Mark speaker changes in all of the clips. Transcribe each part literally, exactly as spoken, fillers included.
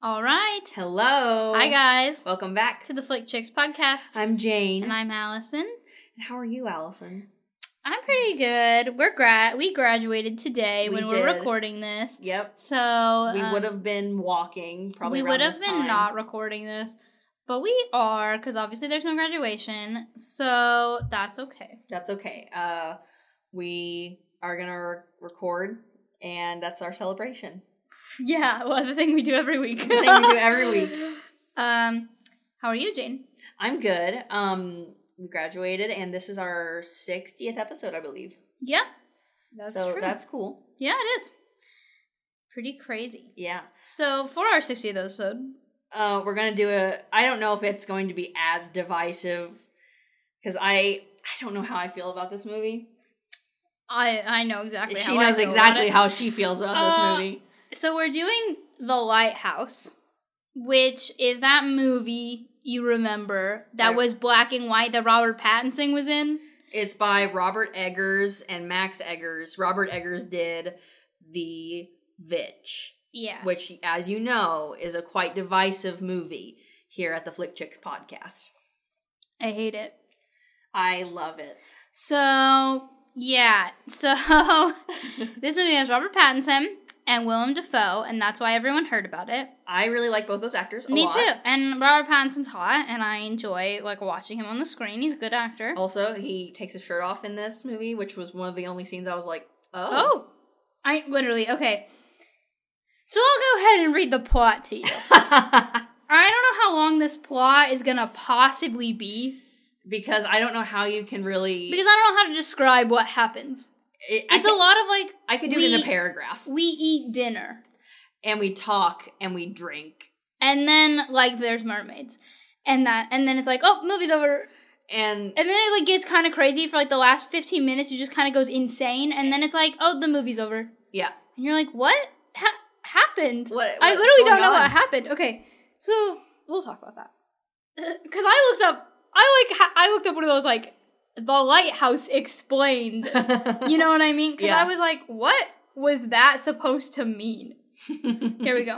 Speaker 1: All right.
Speaker 2: Hello.
Speaker 1: Hi, guys.
Speaker 2: Welcome back
Speaker 1: to the Flick Chicks podcast.
Speaker 2: I'm Jane.
Speaker 1: And I'm Allison.
Speaker 2: And how are you, Allison?
Speaker 1: I'm pretty good. We're gra- We graduated today
Speaker 2: we
Speaker 1: when
Speaker 2: did.
Speaker 1: we're recording this.
Speaker 2: Yep.
Speaker 1: So
Speaker 2: we
Speaker 1: um,
Speaker 2: would have been walking probably
Speaker 1: We
Speaker 2: around
Speaker 1: would have
Speaker 2: this
Speaker 1: been
Speaker 2: time.
Speaker 1: not recording this. But we are, because obviously there's no graduation. So that's okay.
Speaker 2: That's okay. Uh, we are going to re- record, and that's our celebration.
Speaker 1: Yeah, well, the thing we do every week.
Speaker 2: The thing we do every week.
Speaker 1: Um, how are you, Jane?
Speaker 2: I'm good. Um, we graduated, and this is our sixtieth episode, I believe.
Speaker 1: Yep. That's
Speaker 2: so
Speaker 1: true.
Speaker 2: that's cool.
Speaker 1: Yeah, it is. Pretty crazy.
Speaker 2: Yeah.
Speaker 1: So for our sixtieth episode,
Speaker 2: uh, we're gonna do a. I don't know if it's going to be as divisive because I I don't know how I feel about this movie.
Speaker 1: I I know exactly.
Speaker 2: She
Speaker 1: how
Speaker 2: knows
Speaker 1: I feel
Speaker 2: exactly
Speaker 1: about
Speaker 2: how she feels about this
Speaker 1: uh,
Speaker 2: movie.
Speaker 1: So we're doing The Lighthouse, which is that movie you remember that
Speaker 2: right.
Speaker 1: was black and white that Robert Pattinson was in.
Speaker 2: It's by Robert Eggers and Max Eggers. Robert Eggers did The Vitch.
Speaker 1: Yeah.
Speaker 2: Which, as you know, is a quite divisive movie here at the Flick Chicks podcast.
Speaker 1: I hate it.
Speaker 2: I love it.
Speaker 1: So, yeah. So, this movie has Robert Pattinson and Willem Dafoe, and that's why everyone heard about it.
Speaker 2: I really like both those actors a
Speaker 1: Me
Speaker 2: lot.
Speaker 1: too. And Robert Pattinson's hot, and I enjoy, like, watching him on the screen. He's a good actor.
Speaker 2: Also, he takes his shirt off in this movie, which was one of the only scenes I was like, oh.
Speaker 1: Oh. I, literally, okay. So I'll go ahead and read the plot to you. I don't know how long this plot is gonna possibly be.
Speaker 2: Because I don't know how you can really...
Speaker 1: Because I don't know how to describe what happens.
Speaker 2: It,
Speaker 1: it's
Speaker 2: can,
Speaker 1: a lot of, like...
Speaker 2: I could do
Speaker 1: we,
Speaker 2: it in a paragraph.
Speaker 1: We eat dinner.
Speaker 2: And we talk, and we drink.
Speaker 1: And then, like, there's mermaids. And that, and then it's like, oh, movie's over.
Speaker 2: And...
Speaker 1: And then it, like, gets kind of crazy for, like, the last fifteen minutes. It just kind of goes insane. And then it's like, oh, the movie's over.
Speaker 2: Yeah.
Speaker 1: And you're like, what ha- happened?
Speaker 2: What,
Speaker 1: I literally don't know on? what happened. Okay, so we'll talk about that. Because I looked up... I like. I looked up one of those like The Lighthouse Explained. You know what I mean? Because
Speaker 2: yeah.
Speaker 1: I was like, what was that supposed to mean? Here we go.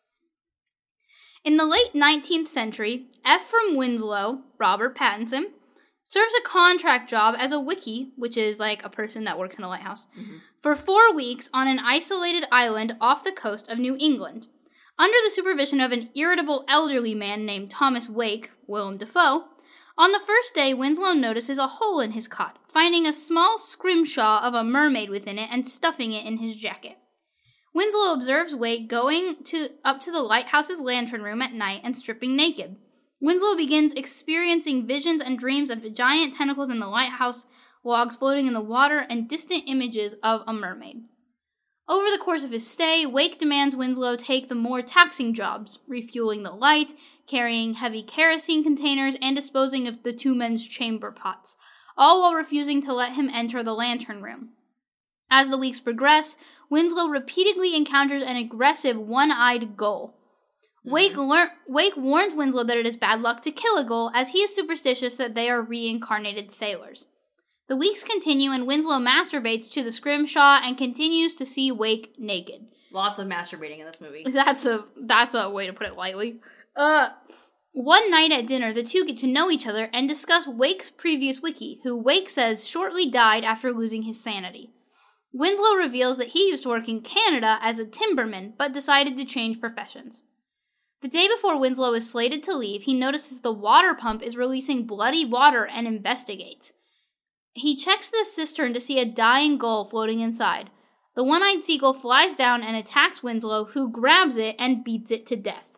Speaker 1: In the late nineteenth century, Ephraim Winslow, Robert Pattinson, serves a contract job as a wickie, which is like a person that works in a lighthouse, mm-hmm. for four weeks on an isolated island off the coast of New England. Under the supervision of an irritable elderly man named Thomas Wake, Willem Dafoe. On the first day, Winslow notices a hole in his cot, finding a small scrimshaw of a mermaid within it and stuffing it in his jacket. Winslow observes Wake going to up to the lighthouse's lantern room at night and stripping naked. Winslow begins experiencing visions and dreams of giant tentacles in the lighthouse, logs floating in the water, and distant images of a mermaid. Over the course of his stay, Wake demands Winslow take the more taxing jobs, refueling the light, carrying heavy kerosene containers, and disposing of the two men's chamber pots, all while refusing to let him enter the lantern room. As the weeks progress, Winslow repeatedly encounters an aggressive, one-eyed gull. Mm-hmm. Wake, lear- Wake warns Winslow that it is bad luck to kill a gull, as he is superstitious that they are reincarnated sailors. The weeks continue, and Winslow masturbates to the scrimshaw and continues to see Wake naked.
Speaker 2: Lots of masturbating in this movie.
Speaker 1: That's a that's a way to put it lightly. Uh, one night at dinner, the two get to know each other and discuss Wake's previous wickie, who Wake says shortly died after losing his sanity. Winslow reveals that he used to work in Canada as a timberman, but decided to change professions. The day before Winslow is slated to leave, he notices the water pump is releasing bloody water and investigates. He checks the cistern to see a dying gull floating inside. The one-eyed seagull flies down and attacks Winslow, who grabs it and beats it to death.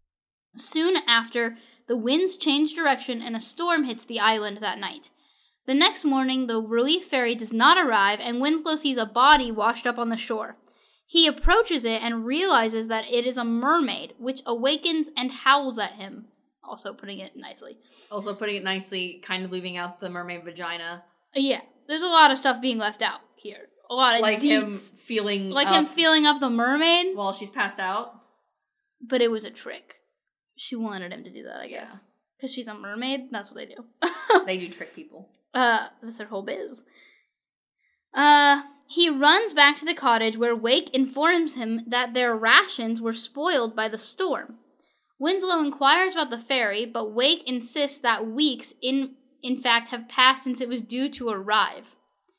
Speaker 1: Soon after, the winds change direction and a storm hits the island that night. The next morning, the relief ferry does not arrive, and Winslow sees a body washed up on the shore. He approaches it and realizes that it is a mermaid, which awakens and howls at him. Also putting it nicely.
Speaker 2: Also putting it nicely, kind of leaving out the mermaid vagina.
Speaker 1: Yeah, there's a lot of stuff being left out here. A lot of
Speaker 2: like
Speaker 1: deets.
Speaker 2: him feeling
Speaker 1: like
Speaker 2: up
Speaker 1: him feeling up the mermaid
Speaker 2: while she's passed out.
Speaker 1: But it was a trick. She wanted him to do that, I
Speaker 2: yeah.
Speaker 1: guess, because she's a mermaid. That's what they do.
Speaker 2: They do trick people.
Speaker 1: Uh, that's their whole biz. Uh, he runs back to the cottage where Wake informs him that their rations were spoiled by the storm. Winslow inquires about the ferry, but Wake insists that weeks, in, in fact, have passed since it was due to arrive.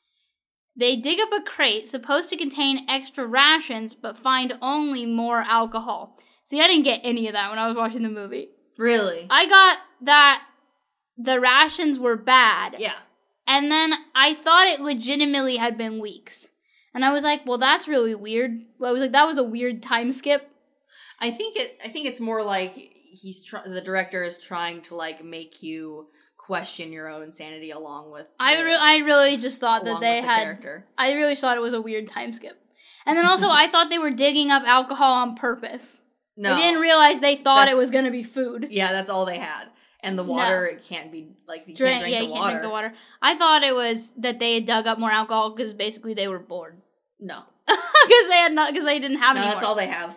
Speaker 1: They dig up a crate supposed to contain extra rations, but find only more alcohol. See, I didn't get any of that when I was watching the movie.
Speaker 2: Really?
Speaker 1: I got that the rations were bad.
Speaker 2: Yeah.
Speaker 1: And then I thought it legitimately had been weeks. And I was like, well, that's really weird. I was like, that was a weird time skip.
Speaker 2: I think it. I think it's more like he's tr- the director is trying to like make you question your own sanity along with. The,
Speaker 1: I re- I really just thought that they
Speaker 2: the
Speaker 1: had.
Speaker 2: Character.
Speaker 1: I really thought it was a weird time skip. And then also, I thought they were digging up alcohol on purpose.
Speaker 2: No,
Speaker 1: I didn't realize they thought
Speaker 2: That's-
Speaker 1: it was going to be food.
Speaker 2: Yeah, that's all they had. And the water, it can't be, like, you
Speaker 1: Drink,
Speaker 2: can't drink
Speaker 1: yeah,
Speaker 2: the
Speaker 1: you
Speaker 2: water.
Speaker 1: can't drink the water. I thought it was that they had dug up more alcohol because basically they were bored.
Speaker 2: No.
Speaker 1: Because they had not, because they didn't have
Speaker 2: No,
Speaker 1: any
Speaker 2: that's
Speaker 1: more.
Speaker 2: all they have.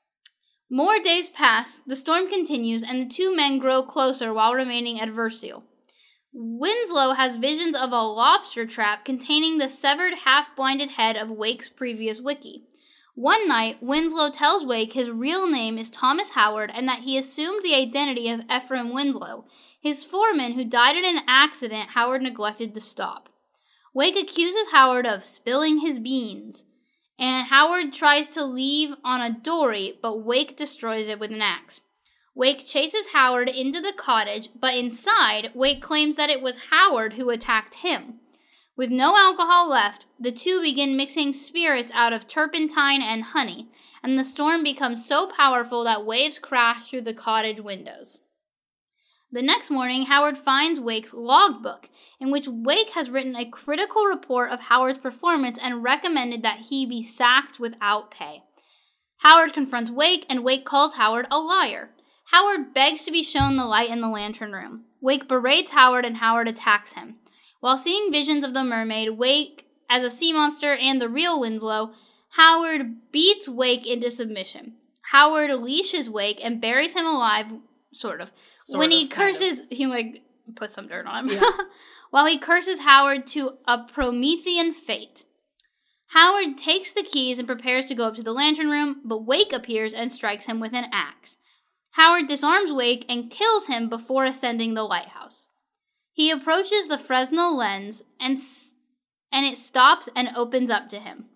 Speaker 1: More days pass, the storm continues, and the two men grow closer while remaining adversarial. Winslow has visions of a lobster trap containing the severed, half-blinded head of Wake's previous wiki. One night, Winslow tells Wake his real name is Thomas Howard and that he assumed the identity of Ephraim Winslow, his foreman who died in an accident Howard neglected to stop. Wake accuses Howard of spilling his beans, and Howard tries to leave on a dory, but Wake destroys it with an axe. Wake chases Howard into the cottage, but inside, Wake claims that it was Howard who attacked him. With no alcohol left, the two begin mixing spirits out of turpentine and honey, and the storm becomes so powerful that waves crash through the cottage windows. The next morning, Howard finds Wake's logbook, in which Wake has written a critical report of Howard's performance and recommended that he be sacked without pay. Howard confronts Wake, and Wake calls Howard a liar. Howard begs to be shown the light in the lantern room. Wake berates Howard, and Howard attacks him. While seeing visions of the mermaid, Wake as a sea monster, and the real Winslow, Howard beats Wake into submission. Howard leashes Wake and buries him alive, sort of.
Speaker 2: Sort
Speaker 1: when
Speaker 2: of,
Speaker 1: he curses, he like puts some dirt on him.
Speaker 2: Yeah.
Speaker 1: While he curses Howard to a Promethean fate. Howard takes the keys and prepares to go up to the lantern room, but Wake appears and strikes him with an axe. Howard disarms Wake and kills him before ascending the lighthouse. He approaches the Fresnel lens, and, s- and it stops and opens up to him.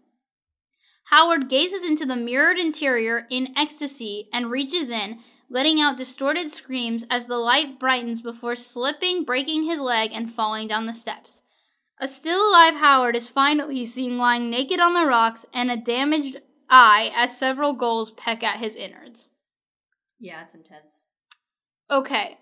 Speaker 1: Howard gazes into the mirrored interior in ecstasy and reaches in, letting out distorted screams as the light brightens before slipping, breaking his leg, and falling down the steps. A still-alive Howard is finally seen lying naked on the rocks and a damaged eye as several gulls peck at his innards.
Speaker 2: Yeah, it's intense.
Speaker 1: Okay.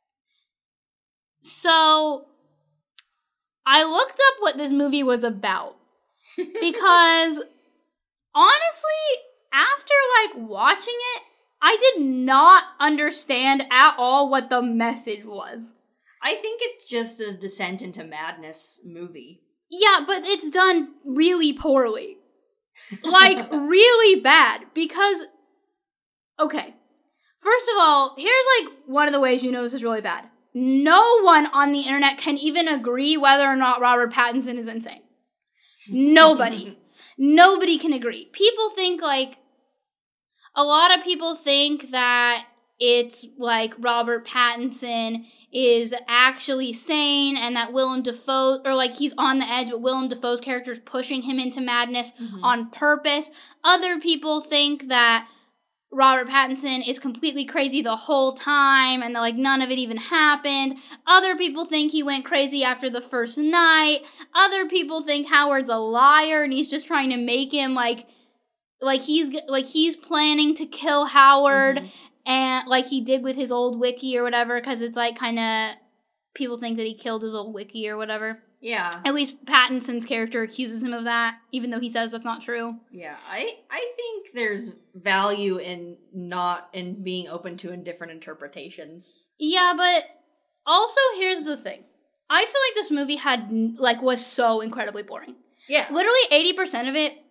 Speaker 1: So, I looked up what this movie was about. Because, honestly, after, like, watching it, I did not understand at all what the message was.
Speaker 2: I think it's just a descent into madness movie.
Speaker 1: Yeah, but it's done really poorly. Like, really bad. Because, okay. First of all, here's, like, one of the ways you know this is really bad. No one on the internet can even agree whether or not Robert Pattinson is insane. Nobody. Nobody can agree. People think, like, a lot of people think that it's, like, Robert Pattinson is actually sane and that Willem Dafoe, or, like, he's on the edge, but Willem Dafoe's character is pushing him into madness mm-hmm. on purpose. Other people think that Robert Pattinson is completely crazy the whole time and that, like, none of it even happened. Other people think he went crazy after the first night. Other people think Howard's a liar and he's just trying to make him, like, like he's, like, he's planning to kill Howard mm-hmm. and, like, he did with his old wiki or whatever, because it's, like, kind of, people think that he killed his old wiki or whatever.
Speaker 2: Yeah.
Speaker 1: At least Pattinson's character accuses him of that, even though he says that's not true.
Speaker 2: Yeah, I, I think there's value in not, in being open to in different interpretations.
Speaker 1: Yeah, but also here's the thing. I feel like this movie had, like, was so incredibly boring.
Speaker 2: Yeah.
Speaker 1: Literally eighty percent of it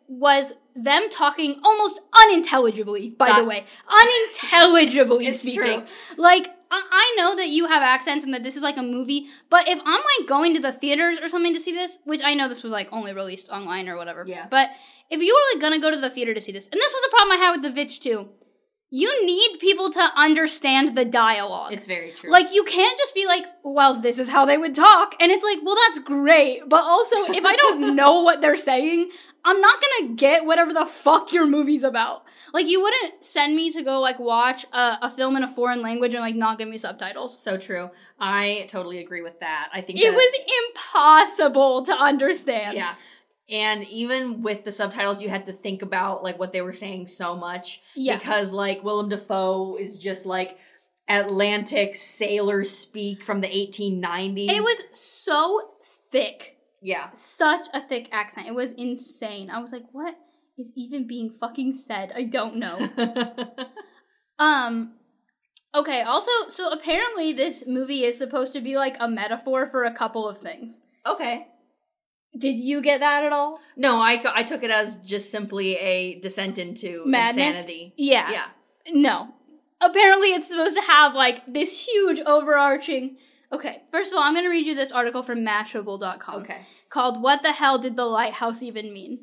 Speaker 1: was them talking almost unintelligibly, by
Speaker 2: that,
Speaker 1: the way. Unintelligibly speaking.
Speaker 2: True.
Speaker 1: Like, I-, I know that you have accents and that this is like a movie, but if I'm like going to the theaters or something to see this, which I know this was like only released online or whatever,
Speaker 2: yeah.
Speaker 1: but if you were like gonna go to the theater to see this, and this was a problem I had with The Vitch too, you need people to understand the dialogue.
Speaker 2: It's very true.
Speaker 1: Like, you can't just be like, well, this is how they would talk. And it's like, well, that's great. But also, if I don't know what they're saying, I'm not gonna get whatever the fuck your movie's about. Like, you wouldn't send me to go, like, watch a, a film in a foreign language and, like, not give me subtitles.
Speaker 2: So true. I totally agree with that. I think
Speaker 1: It
Speaker 2: that,
Speaker 1: was impossible to understand.
Speaker 2: Yeah. And even with the subtitles, you had to think about, like, what they were saying so much.
Speaker 1: Yeah.
Speaker 2: Because, like, Willem Dafoe is just, like, Atlantic sailor speak from the eighteen nineties.
Speaker 1: It was so thick.
Speaker 2: Yeah.
Speaker 1: Such a thick accent. It was insane. I was like, what is even being fucking said? I don't know. um, okay, also, so apparently this movie is supposed to be, like, a metaphor for a couple of things.
Speaker 2: Okay.
Speaker 1: Did you get that at all?
Speaker 2: No, I, th- I took it as just simply a descent into
Speaker 1: Madness?
Speaker 2: insanity.
Speaker 1: Yeah.
Speaker 2: Yeah.
Speaker 1: No. Apparently it's supposed to have, like, this huge overarching... Okay, first of all, I'm going to read you this article from Mashable dot com.
Speaker 2: Okay.
Speaker 1: Called, What the Hell Did the Lighthouse Even Mean?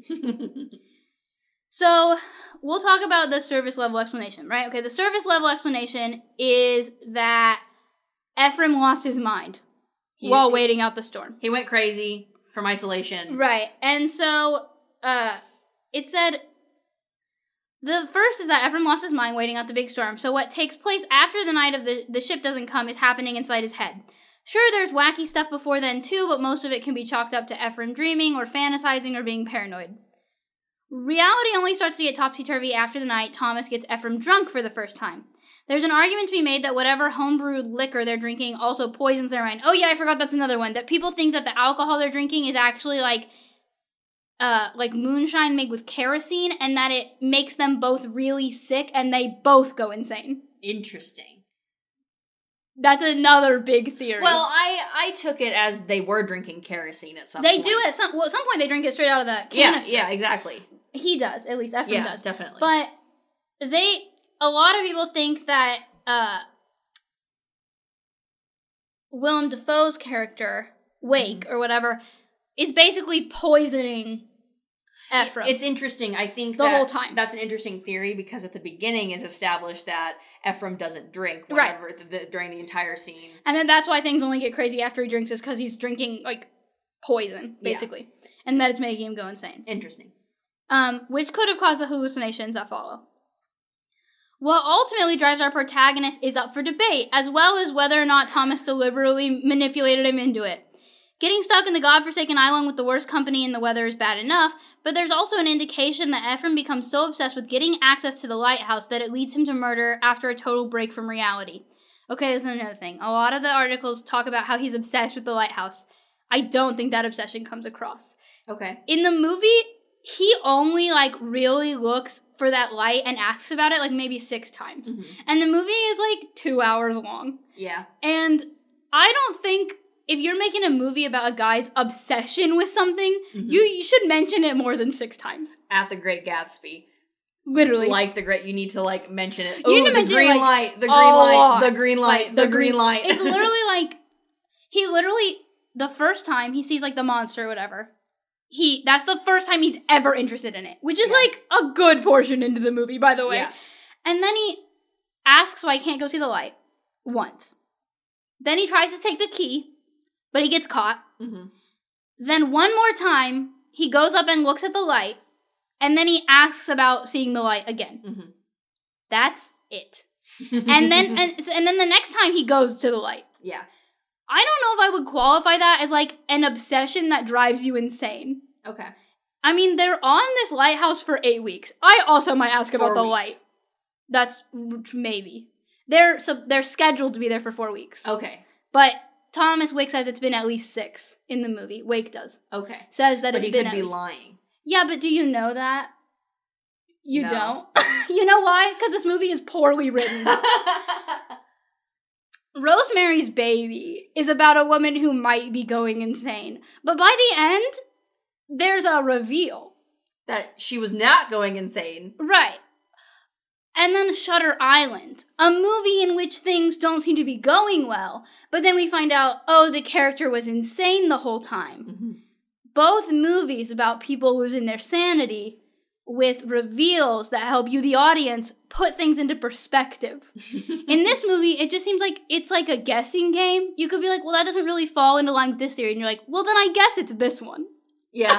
Speaker 1: So, we'll talk about the surface level explanation, right? Okay, the surface level explanation is that Ephraim lost his mind
Speaker 2: He,
Speaker 1: while
Speaker 2: he,
Speaker 1: waiting out the storm.
Speaker 2: He went crazy from isolation.
Speaker 1: Right, and so, uh, it said, the first is that Ephraim lost his mind waiting out the big storm, so what takes place after the night of the, the ship doesn't come is happening inside his head. Sure, there's wacky stuff before then too, but most of it can be chalked up to Ephraim dreaming or fantasizing or being paranoid. Reality only starts to get topsy-turvy after the night Thomas gets Ephraim drunk for the first time. There's an argument to be made that whatever homebrewed liquor they're drinking also poisons their mind. Oh yeah, I forgot that's another one. That people think that the alcohol they're drinking is actually like, uh, like moonshine made with kerosene, and that it makes them both really sick and they both go insane.
Speaker 2: Interesting.
Speaker 1: That's another big theory.
Speaker 2: Well, I I took it as they were drinking kerosene at some
Speaker 1: they
Speaker 2: point.
Speaker 1: do at some well at some point they drink it straight out of the canister.
Speaker 2: Yeah, yeah, exactly.
Speaker 1: He does, at least Ephraim
Speaker 2: yeah,
Speaker 1: does.
Speaker 2: definitely.
Speaker 1: But they a lot of people think that uh Willem Dafoe's character, Wake, mm-hmm. or whatever, is basically poisoning Ephraim.
Speaker 2: It's interesting. I think
Speaker 1: the
Speaker 2: that
Speaker 1: whole time.
Speaker 2: That's an interesting theory because at the beginning it's established that Ephraim doesn't drink whenever
Speaker 1: right.
Speaker 2: the, the, during the entire scene.
Speaker 1: And then that's why things only get crazy after he drinks is because he's drinking, like, poison, basically. Yeah. And that it's making him go insane.
Speaker 2: Interesting.
Speaker 1: Um, which could have caused the hallucinations that follow. What ultimately drives our protagonist is up for debate, as well as whether or not Thomas deliberately manipulated him into it. Getting stuck in the godforsaken island with the worst company and the weather is bad enough, but there's also an indication that Ephraim becomes so obsessed with getting access to the lighthouse that it leads him to murder after a total break from reality. Okay, this is another thing. A lot of the articles talk about how he's obsessed with the lighthouse. I don't think that obsession comes across.
Speaker 2: Okay.
Speaker 1: In the movie, he only, like, really looks for that light and asks about it, like, maybe six times. Mm-hmm. And the movie is, like, two hours long.
Speaker 2: Yeah.
Speaker 1: And I don't think... if you're making a movie about a guy's obsession with something, mm-hmm. you, you should mention it more than six times.
Speaker 2: At The Great Gatsby.
Speaker 1: Literally.
Speaker 2: Like the great, you need to, like, mention it.
Speaker 1: You need
Speaker 2: Ooh,
Speaker 1: to
Speaker 2: the
Speaker 1: mention
Speaker 2: green
Speaker 1: it, like,
Speaker 2: light, the green light,
Speaker 1: lot.
Speaker 2: the green light,
Speaker 1: like,
Speaker 2: the, the green, green light.
Speaker 1: It's literally like, he literally, the first time he sees, like, the monster or whatever, he, that's the first time he's ever interested in it. Which is, yeah. like, a good portion into the movie, by the way.
Speaker 2: Yeah.
Speaker 1: And then he asks why he can't go see the light. Once. Then he tries to take the key. But he gets caught.
Speaker 2: Mm-hmm. Then
Speaker 1: one more time, he goes up and looks at the light, and then he asks about seeing the light again.
Speaker 2: Mm-hmm.
Speaker 1: That's it. and then and, and then the next time he goes to the light.
Speaker 2: Yeah.
Speaker 1: I don't know if I would qualify that as like an obsession that drives you insane.
Speaker 2: Okay.
Speaker 1: I mean, they're on this lighthouse for eight weeks. I also might ask about
Speaker 2: four
Speaker 1: the
Speaker 2: weeks.
Speaker 1: light. That's maybe. They're so they're scheduled to be there for four weeks.
Speaker 2: Okay.
Speaker 1: But Thomas Wake says it's been at least six in the movie. Wake does.
Speaker 2: Okay.
Speaker 1: Says that
Speaker 2: but
Speaker 1: it's
Speaker 2: he
Speaker 1: been
Speaker 2: could
Speaker 1: at
Speaker 2: be
Speaker 1: least.
Speaker 2: lying.
Speaker 1: Yeah, but do you know that? You
Speaker 2: no.
Speaker 1: don't? You know why? Because this movie is poorly written. Rosemary's Baby is about a woman who might be going insane. But by the end, there's a reveal.
Speaker 2: that she was not going insane.
Speaker 1: Right. And then Shutter Island, a movie in which things don't seem to be going well, but then we find out, oh, the character was insane the whole time.
Speaker 2: Mm-hmm.
Speaker 1: Both movies about people losing their sanity with reveals that help you, the audience, put things into perspective. In this movie, it just seems like it's like a guessing game. You could be like, well, that doesn't really fall into line with this theory. And you're like, well, then I guess it's this one.
Speaker 2: Yeah.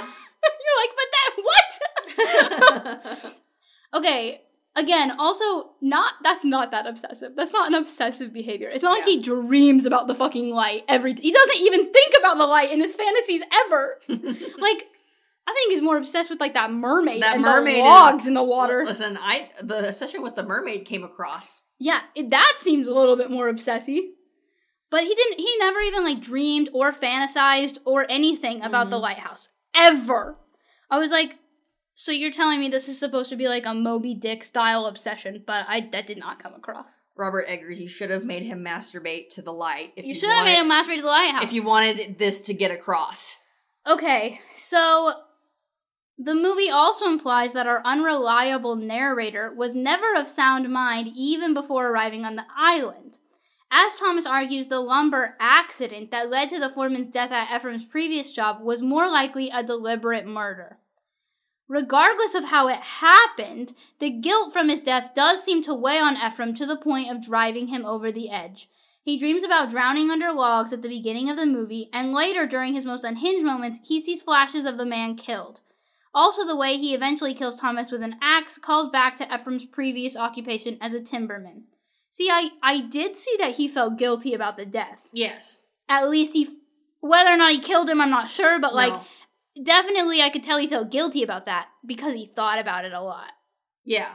Speaker 1: You're like, but that, what? Okay. Again, also, not that's not that obsessive. That's not an obsessive behavior. It's not yeah. like he dreams about the fucking light every... He doesn't even think about the light in his fantasies ever. Like, I think he's more obsessed with, like, that mermaid that and mermaid the logs is, in the water.
Speaker 2: Listen, I the especially what the mermaid came across.
Speaker 1: Yeah, it, that seems a little bit more obsessive. But he didn't... He never even, like, dreamed or fantasized or anything about mm-hmm. the lighthouse. Ever. I was like... So you're telling me this is supposed to be like a Moby Dick style obsession, but I that did not come across.
Speaker 2: Robert Eggers, you should have made him masturbate to the light.
Speaker 1: If you, you should have made him masturbate to the lighthouse.
Speaker 2: If you wanted this to get across.
Speaker 1: Okay, so the movie also implies that our unreliable narrator was never of sound mind even before arriving on the island. As Thomas argues, the lumber accident that led to the foreman's death at Ephraim's previous job was more likely a deliberate murder. Regardless of how it happened, the guilt from his death does seem to weigh on Ephraim to the point of driving him over the edge. He dreams about drowning under logs at the beginning of the movie, and later, during his most unhinged moments, he sees flashes of the man killed. Also, the way he eventually kills Thomas with an axe calls back to Ephraim's previous occupation as a timberman. See, I, I did see that he felt guilty about the death.
Speaker 2: Yes.
Speaker 1: At least he... Whether or not he killed him, I'm not sure, but, like... No. Definitely, I could tell he felt guilty about that because he thought about it a lot.
Speaker 2: Yeah.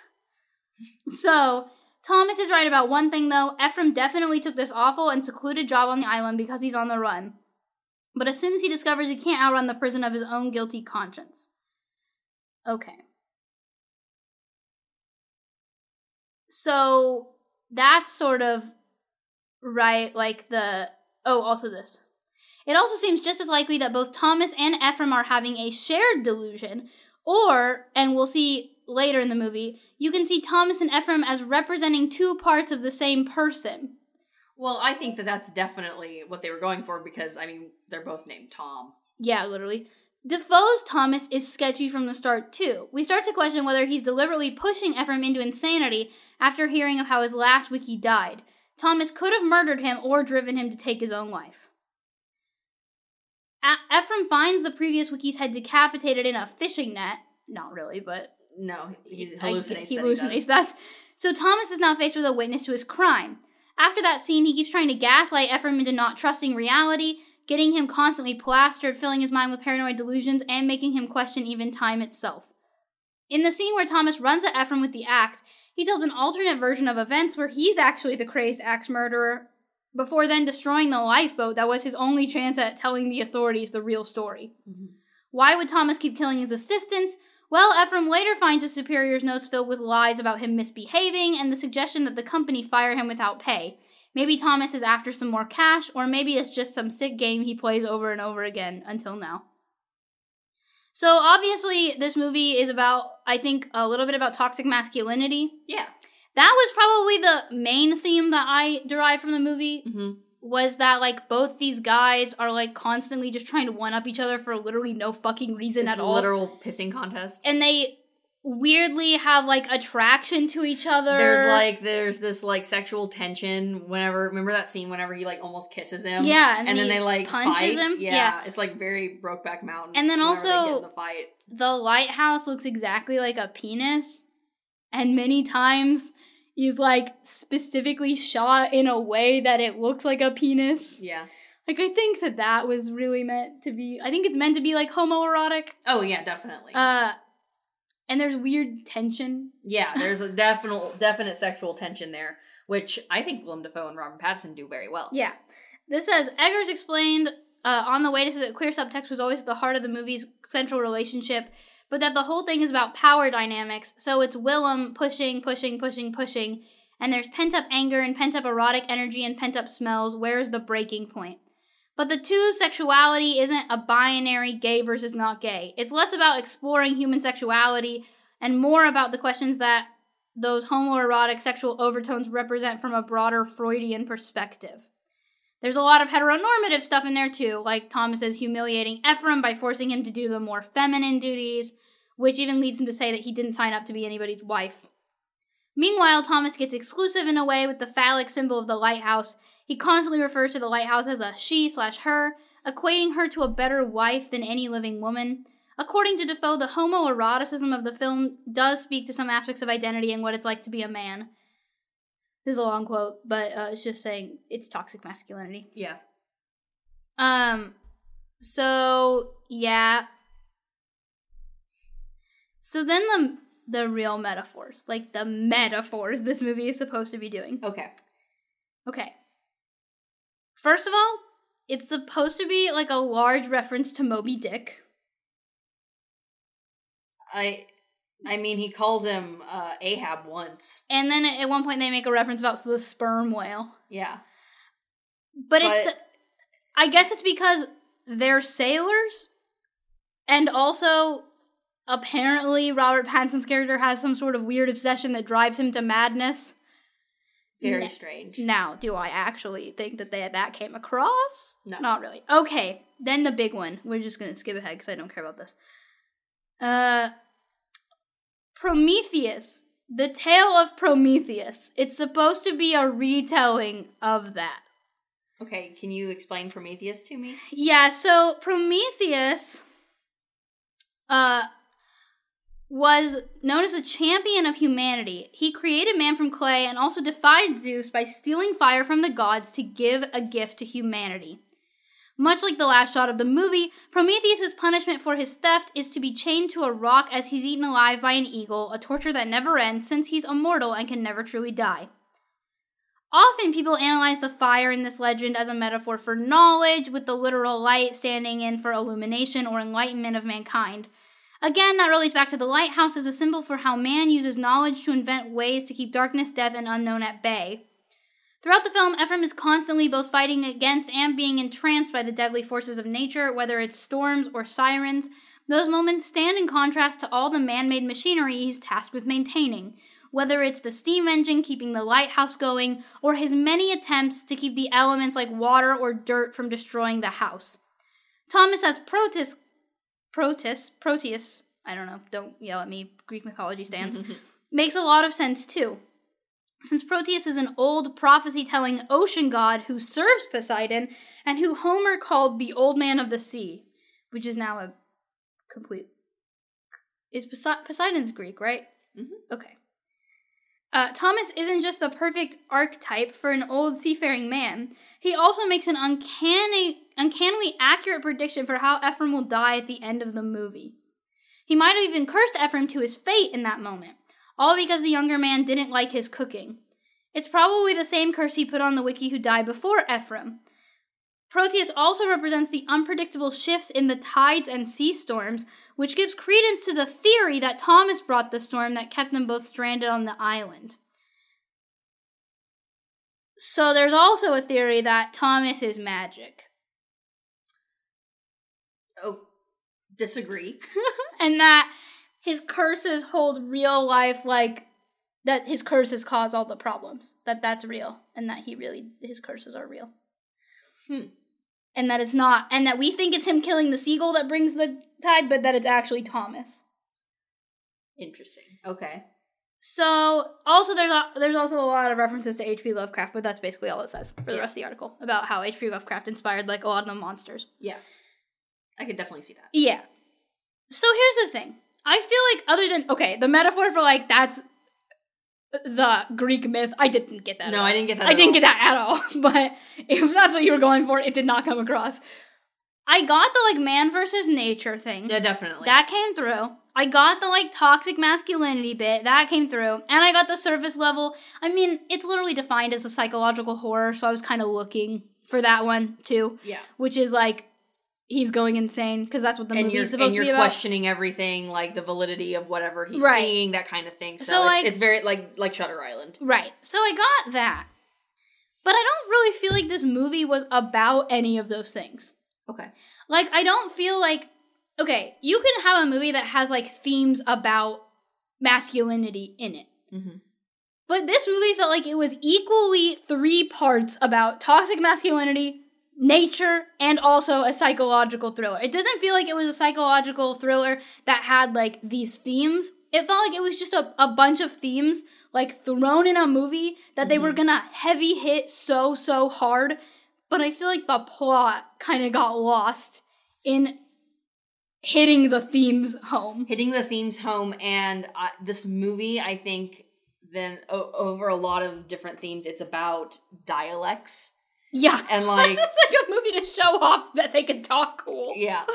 Speaker 1: So, Thomas is right about one thing, though. Ephraim definitely took this awful and secluded job on the island because he's on the run. But as soon as he discovers he can't outrun the prison of his own guilty conscience. Okay. So, that's sort of right, like the... Oh, also this. It also seems just as likely that both Thomas and Ephraim are having a shared delusion, or, and we'll see later in the movie, you can see Thomas and Ephraim as representing two parts of the same person.
Speaker 2: Well, I think that that's definitely what they were going for because, I mean, they're both named Tom.
Speaker 1: Yeah, literally. Defoe's Thomas is sketchy from the start, too. We start to question whether he's deliberately pushing Ephraim into insanity after hearing of how his last wiki died. Thomas could have murdered him or driven him to take his own life. A- Ephraim finds the previous Wiki's head decapitated in a fishing net. Not really, but...
Speaker 2: No, he hallucinates
Speaker 1: I, He hallucinates that. So Thomas is now faced with a witness to his crime. After that scene, he keeps trying to gaslight Ephraim into not trusting reality, getting him constantly plastered, filling his mind with paranoid delusions, and making him question even time itself. In the scene where Thomas runs at Ephraim with the axe, he tells an alternate version of events where he's actually the crazed axe murderer, before then destroying the lifeboat that was his only chance at telling the authorities the real story. Mm-hmm. Why would Thomas keep killing his assistants? Well, Ephraim later finds his superior's notes filled with lies about him misbehaving and the suggestion that the company fire him without pay. Maybe Thomas is after some more cash, or maybe it's just some sick game he plays over and over again until now. So obviously this movie is about, I think, a little bit about toxic masculinity.
Speaker 2: Yeah.
Speaker 1: That was probably the main theme that I derived from the movie, mm-hmm. was that, like, both these guys are, like, constantly just trying to one-up each other for literally no fucking reason
Speaker 2: it's
Speaker 1: at all.
Speaker 2: Literal pissing contest.
Speaker 1: And they weirdly have, like, attraction to each other.
Speaker 2: There's, like, there's this, like, sexual tension whenever, remember that scene whenever he, like, almost kisses him?
Speaker 1: Yeah.
Speaker 2: And, and then they, like,
Speaker 1: punches
Speaker 2: fight?
Speaker 1: him?
Speaker 2: Yeah,
Speaker 1: yeah.
Speaker 2: It's, like, very Brokeback Mountain.
Speaker 1: And then also,
Speaker 2: they get in the fight.
Speaker 1: The lighthouse looks exactly like a penis. And many times is, like, specifically shot in a way that it looks like a penis.
Speaker 2: Yeah.
Speaker 1: Like, I think that that was really meant to be, I think it's meant to be, like, homoerotic.
Speaker 2: Oh, yeah, definitely.
Speaker 1: Uh, and there's weird tension.
Speaker 2: Yeah, there's a definite, definite sexual tension there, which I think Willem Dafoe and Robert Pattinson do very well.
Speaker 1: Yeah. This says, Eggers explained uh, on the way to say that queer subtext was always at the heart of the movie's central relationship, but that the whole thing is about power dynamics, so it's Willem pushing, pushing, pushing, pushing, and there's pent-up anger and pent-up erotic energy and pent-up smells. Where's the breaking point? But the two's sexuality isn't a binary gay versus not gay. It's less about exploring human sexuality and more about the questions that those homoerotic sexual overtones represent from a broader Freudian perspective. There's a lot of heteronormative stuff in there too, like Thomas is humiliating Ephraim by forcing him to do the more feminine duties, which even leads him to say that he didn't sign up to be anybody's wife. Meanwhile, Thomas gets exclusive in a way with the phallic symbol of the lighthouse. He constantly refers to the lighthouse as a she slash her, equating her to a better wife than any living woman. According to Defoe, the homoeroticism of the film does speak to some aspects of identity and what it's like to be a man. This is a long quote, but uh, it's just saying it's toxic masculinity.
Speaker 2: Yeah.
Speaker 1: Um, so, yeah. So then the the real metaphors, like the metaphors this movie is supposed to be doing.
Speaker 2: Okay.
Speaker 1: Okay. First of all, it's supposed to be like a large reference to Moby Dick.
Speaker 2: I I mean, he calls him uh, Ahab once.
Speaker 1: And then at one point they make a reference about the sperm whale.
Speaker 2: Yeah.
Speaker 1: But,
Speaker 2: But
Speaker 1: it's, I guess it's because they're sailors, and also apparently Robert Pattinson's character has some sort of weird obsession that drives him to madness.
Speaker 2: Very
Speaker 1: N-
Speaker 2: strange.
Speaker 1: Now, do I actually think that they, that came across?
Speaker 2: No.
Speaker 1: Not really. Okay, then the big one. We're just going to skip ahead because I don't care about this. Uh, Prometheus. The Tale of Prometheus. It's supposed to be a retelling of that.
Speaker 2: Okay, can you explain Prometheus to me?
Speaker 1: Yeah, so Prometheus uh, was known as a champion of humanity. He created man from clay and also defied Zeus by stealing fire from the gods to give a gift to humanity. Much like the last shot of the movie, Prometheus' punishment for his theft is to be chained to a rock as he's eaten alive by an eagle, a torture that never ends since he's immortal and can never truly die. Often people analyze the fire in this legend as a metaphor for knowledge, with the literal light standing in for illumination or enlightenment of mankind. Again, that relates back to the lighthouse as a symbol for how man uses knowledge to invent ways to keep darkness, death, and unknown at bay. Throughout the film, Ephraim is constantly both fighting against and being entranced by the deadly forces of nature, whether it's storms or sirens. Those moments stand in contrast to all the man-made machinery he's tasked with maintaining, whether it's the steam engine keeping the lighthouse going, or his many attempts to keep the elements like water or dirt from destroying the house. Thomas as Proteus, Proteus, Proteus, I don't know, don't yell at me, Greek mythology stands, makes a lot of sense too. Since Proteus is an old prophecy-telling ocean god who serves Poseidon, and who Homer called the Old Man of the Sea, which is now a complete... Is Pose- Poseidon's Greek, right?
Speaker 2: Mm-hmm.
Speaker 1: Okay. Uh, Thomas isn't just the perfect archetype for an old seafaring man. He also makes an uncanny, uncannily accurate prediction for how Ephraim will die at the end of the movie. He might have even cursed Ephraim to his fate in that moment, all because the younger man didn't like his cooking. It's probably the same curse he put on the wiki who died before Ephraim. Proteus also represents the unpredictable shifts in the tides and sea storms, which gives credence to the theory that Thomas brought the storm that kept them both stranded on the island. So there's also a theory that Thomas is magic.
Speaker 2: Oh, disagree.
Speaker 1: And that his curses hold real life, like, that his curses cause all the problems. That that's real. And that he really, his curses are real.
Speaker 2: Hmm.
Speaker 1: And that it's not, and that we think it's him killing the seagull that brings the tide, but that it's actually Thomas.
Speaker 2: Interesting. Okay.
Speaker 1: So, also there's a, there's also a lot of references to H P Lovecraft, but that's basically all it says for the
Speaker 2: Yeah.
Speaker 1: rest of the article, about how H P Lovecraft inspired, like, a lot of the monsters.
Speaker 2: Yeah. I could definitely see that.
Speaker 1: Yeah. So here's the thing. I feel like other than, okay, the metaphor for, like, that's the Greek myth, I didn't get that
Speaker 2: No,
Speaker 1: at all.
Speaker 2: I didn't get that
Speaker 1: I
Speaker 2: at
Speaker 1: didn't
Speaker 2: all.
Speaker 1: get that at all. But if that's what you were going for, it did not come across. I got the, like, man versus nature thing.
Speaker 2: Yeah, definitely.
Speaker 1: That came through. I got the, like, toxic masculinity bit. That came through. And I got the surface level. I mean, it's literally defined as a psychological horror, so I was kind of looking for that one, too.
Speaker 2: Yeah.
Speaker 1: Which is, like, he's going insane, because that's what the
Speaker 2: and
Speaker 1: movie
Speaker 2: you're,
Speaker 1: is supposed
Speaker 2: and
Speaker 1: to be
Speaker 2: you're
Speaker 1: about.
Speaker 2: questioning everything, like the validity of whatever he's
Speaker 1: Right.
Speaker 2: seeing, that kind of thing. So,
Speaker 1: So,
Speaker 2: it's,
Speaker 1: like-
Speaker 2: it's very, like, like Shutter Island.
Speaker 1: Right. So I got that. But I don't really feel like this movie was about any of those things.
Speaker 2: Okay.
Speaker 1: Like, I don't feel like... Okay, you can have a movie that has, like, themes about masculinity in it. Mm-hmm. But this movie felt like it was equally three parts about toxic masculinity, nature, and also a psychological thriller. It doesn't feel like it was a psychological thriller that had, like, these themes. It felt like it was just a, a bunch of themes, like, thrown in a movie that mm-hmm. they were gonna heavy hit so, so hard. But I feel like the plot kind of got lost in hitting the themes home.
Speaker 2: Hitting the themes home, and uh, this movie, I think, then o- over a lot of different themes, it's about dialects.
Speaker 1: Yeah.
Speaker 2: And, like...
Speaker 1: it's like a movie to show off that they can talk cool.
Speaker 2: Yeah.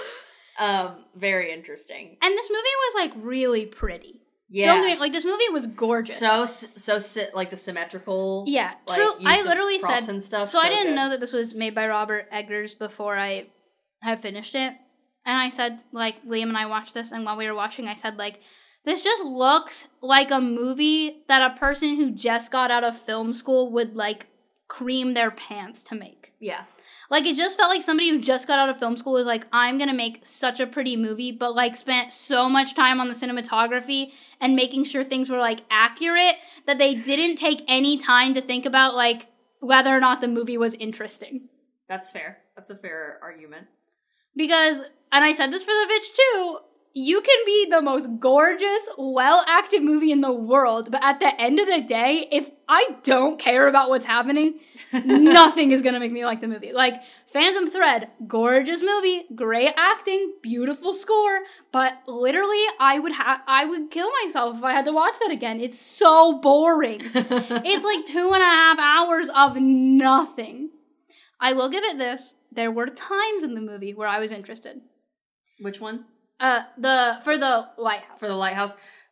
Speaker 2: Um, very interesting.
Speaker 1: And this movie was, like, really pretty.
Speaker 2: Yeah.
Speaker 1: Don't get me, like, this movie was gorgeous.
Speaker 2: So, so, like, the symmetrical...
Speaker 1: Yeah.
Speaker 2: Like,
Speaker 1: true. I literally
Speaker 2: props
Speaker 1: said...
Speaker 2: And stuff,
Speaker 1: so,
Speaker 2: so
Speaker 1: I didn't
Speaker 2: good.
Speaker 1: know that this was made by Robert Eggers before I had finished it. And I said, like, Liam and I watched this, and while we were watching, I said, like, this just looks like a movie that a person who just got out of film school would, like, cream their pants to make.
Speaker 2: Yeah.
Speaker 1: Like, it just felt like somebody who just got out of film school was like, I'm gonna make such a pretty movie, but, like, spent so much time on the cinematography and making sure things were, like, accurate that they didn't take any time to think about, like, whether or not the movie was interesting.
Speaker 2: That's fair. That's a fair argument.
Speaker 1: Because, and I said this for The Vitch too, you can be the most gorgeous, well-acted movie in the world, but at the end of the day, if I don't care about what's happening, nothing is gonna make me like the movie. Like, Phantom Thread, gorgeous movie, great acting, beautiful score, but literally, I would ha- I would kill myself if I had to watch that again. It's so boring. It's like two and a half hours of nothing. I will give it this. There were times in the movie where I was interested.
Speaker 2: Which one?
Speaker 1: Uh, the, for the lighthouse.
Speaker 2: For the lighthouse.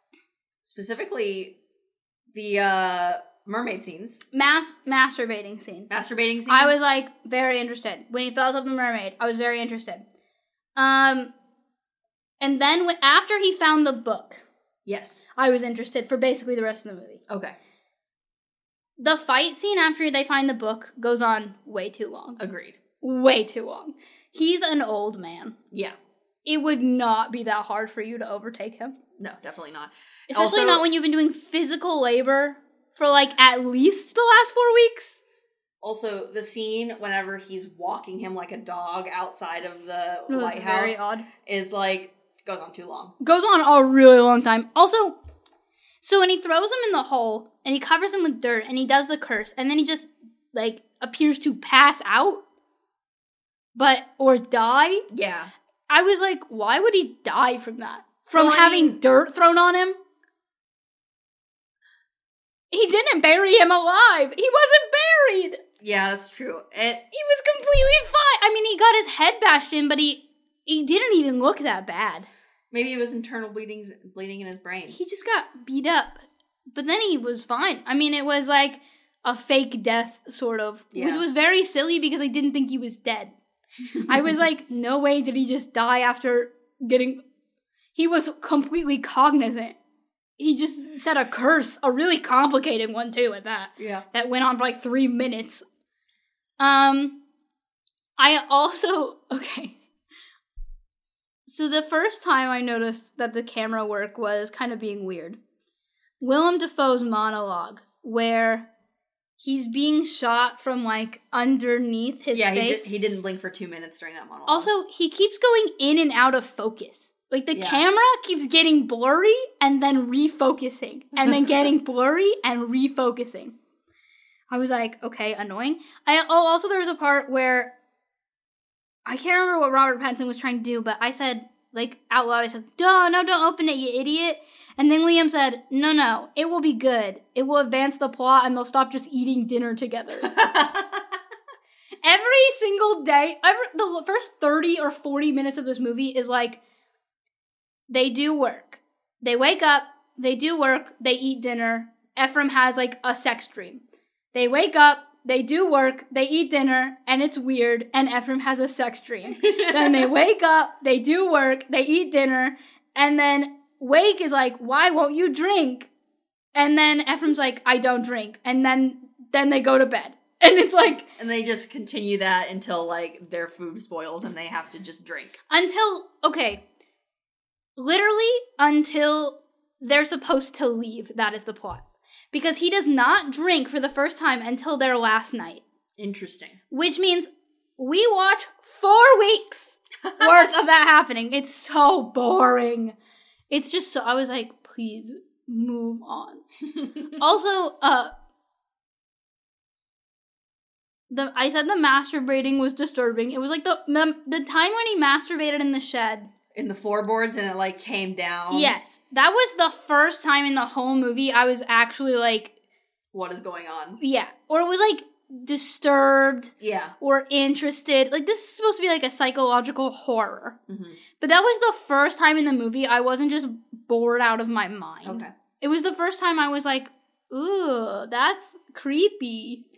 Speaker 2: Specifically, the, uh, mermaid scenes.
Speaker 1: Mas- masturbating scene.
Speaker 2: Masturbating scene?
Speaker 1: I was, like, very interested. When he felt up the mermaid, I was very interested. Um, and then when, after he found the book.
Speaker 2: Yes.
Speaker 1: I was interested for basically the rest of the movie.
Speaker 2: Okay.
Speaker 1: The fight scene after they find the book goes on way too long.
Speaker 2: Agreed.
Speaker 1: Way too long. He's an old man.
Speaker 2: Yeah.
Speaker 1: It would not be that hard for you to overtake him.
Speaker 2: No, definitely not.
Speaker 1: Especially
Speaker 2: also,
Speaker 1: not when you've been doing physical labor for, like, at least the last four weeks.
Speaker 2: Also, the scene whenever he's walking him like a dog outside of the
Speaker 1: no,
Speaker 2: lighthouse
Speaker 1: very odd.
Speaker 2: is, like, goes on too long.
Speaker 1: Goes on a really long time. Also, so when he throws him in the hole, and he covers him with dirt, and he does the curse, and then he just, like, appears to pass out, but, or die.
Speaker 2: Yeah.
Speaker 1: I was like, why would he die from that? From
Speaker 2: well,
Speaker 1: having
Speaker 2: mean,
Speaker 1: dirt thrown on him? He didn't bury him alive. He wasn't buried.
Speaker 2: Yeah, that's true. It,
Speaker 1: he was completely fine. I mean, he got his head bashed in, but he he didn't even look that bad.
Speaker 2: Maybe it was internal bleeding, bleeding in his brain.
Speaker 1: He just got beat up. But then he was fine. I mean, it was like a fake death, sort of. Yeah. Which was very silly because I didn't think he was dead. I was like, no way did he just die after getting... He was completely cognizant. He just said a curse, a really complicated one too at that.
Speaker 2: Yeah.
Speaker 1: That went on for like three minutes. Um, I also... Okay. So the first time I noticed that the camera work was kind of being weird. Willem Dafoe's monologue, where... he's being shot from, like, underneath his
Speaker 2: yeah,
Speaker 1: face.
Speaker 2: Yeah, he, he didn't blink for two minutes during that monologue.
Speaker 1: Also, he keeps going in and out of focus. Like, the
Speaker 2: yeah.
Speaker 1: camera keeps getting blurry and then refocusing. And then getting blurry and refocusing. I was like, okay, annoying. I Oh, also there was a part where... I can't remember what Robert Pattinson was trying to do, but I said, like, out loud, I said, duh, no, don't open it, you idiot. And then Liam said, no, no, it will be good. It will advance the plot and they'll stop just eating dinner together. Every single day, every, the first thirty or forty minutes of this movie is like, they do work. They wake up, they do work, they eat dinner. Ephraim has like a sex dream. They wake up, they do work, they eat dinner, and it's weird, and Ephraim has a sex dream. Then they wake up, they do work, they eat dinner, and then Wake is like, why won't you drink? And then Ephraim's like, I don't drink. And then then they go to bed. And it's like...
Speaker 2: And they just continue that until, like, their food spoils and they have to just drink.
Speaker 1: Until, okay, literally until they're supposed to leave, that is the plot. Because he does not drink for the first time until their last night.
Speaker 2: Interesting. Which
Speaker 1: means we watch four weeks worth of that happening. It's so boring. It's just so, I was like, please move on. Also, uh, the I said the masturbating was disturbing. It was like the, the the time when he masturbated in the shed.
Speaker 2: In the floorboards and it, like, came down.
Speaker 1: Yes. That was the first time in the whole movie I was actually, like...
Speaker 2: What is going on?
Speaker 1: Yeah. Or it was, like, disturbed.
Speaker 2: Yeah.
Speaker 1: Or interested. Like, this is supposed to be, like, a psychological horror.
Speaker 2: Mm-hmm.
Speaker 1: But that was the first time in the movie I wasn't just bored out of my mind.
Speaker 2: Okay.
Speaker 1: It was the first time I was like, ooh, that's creepy.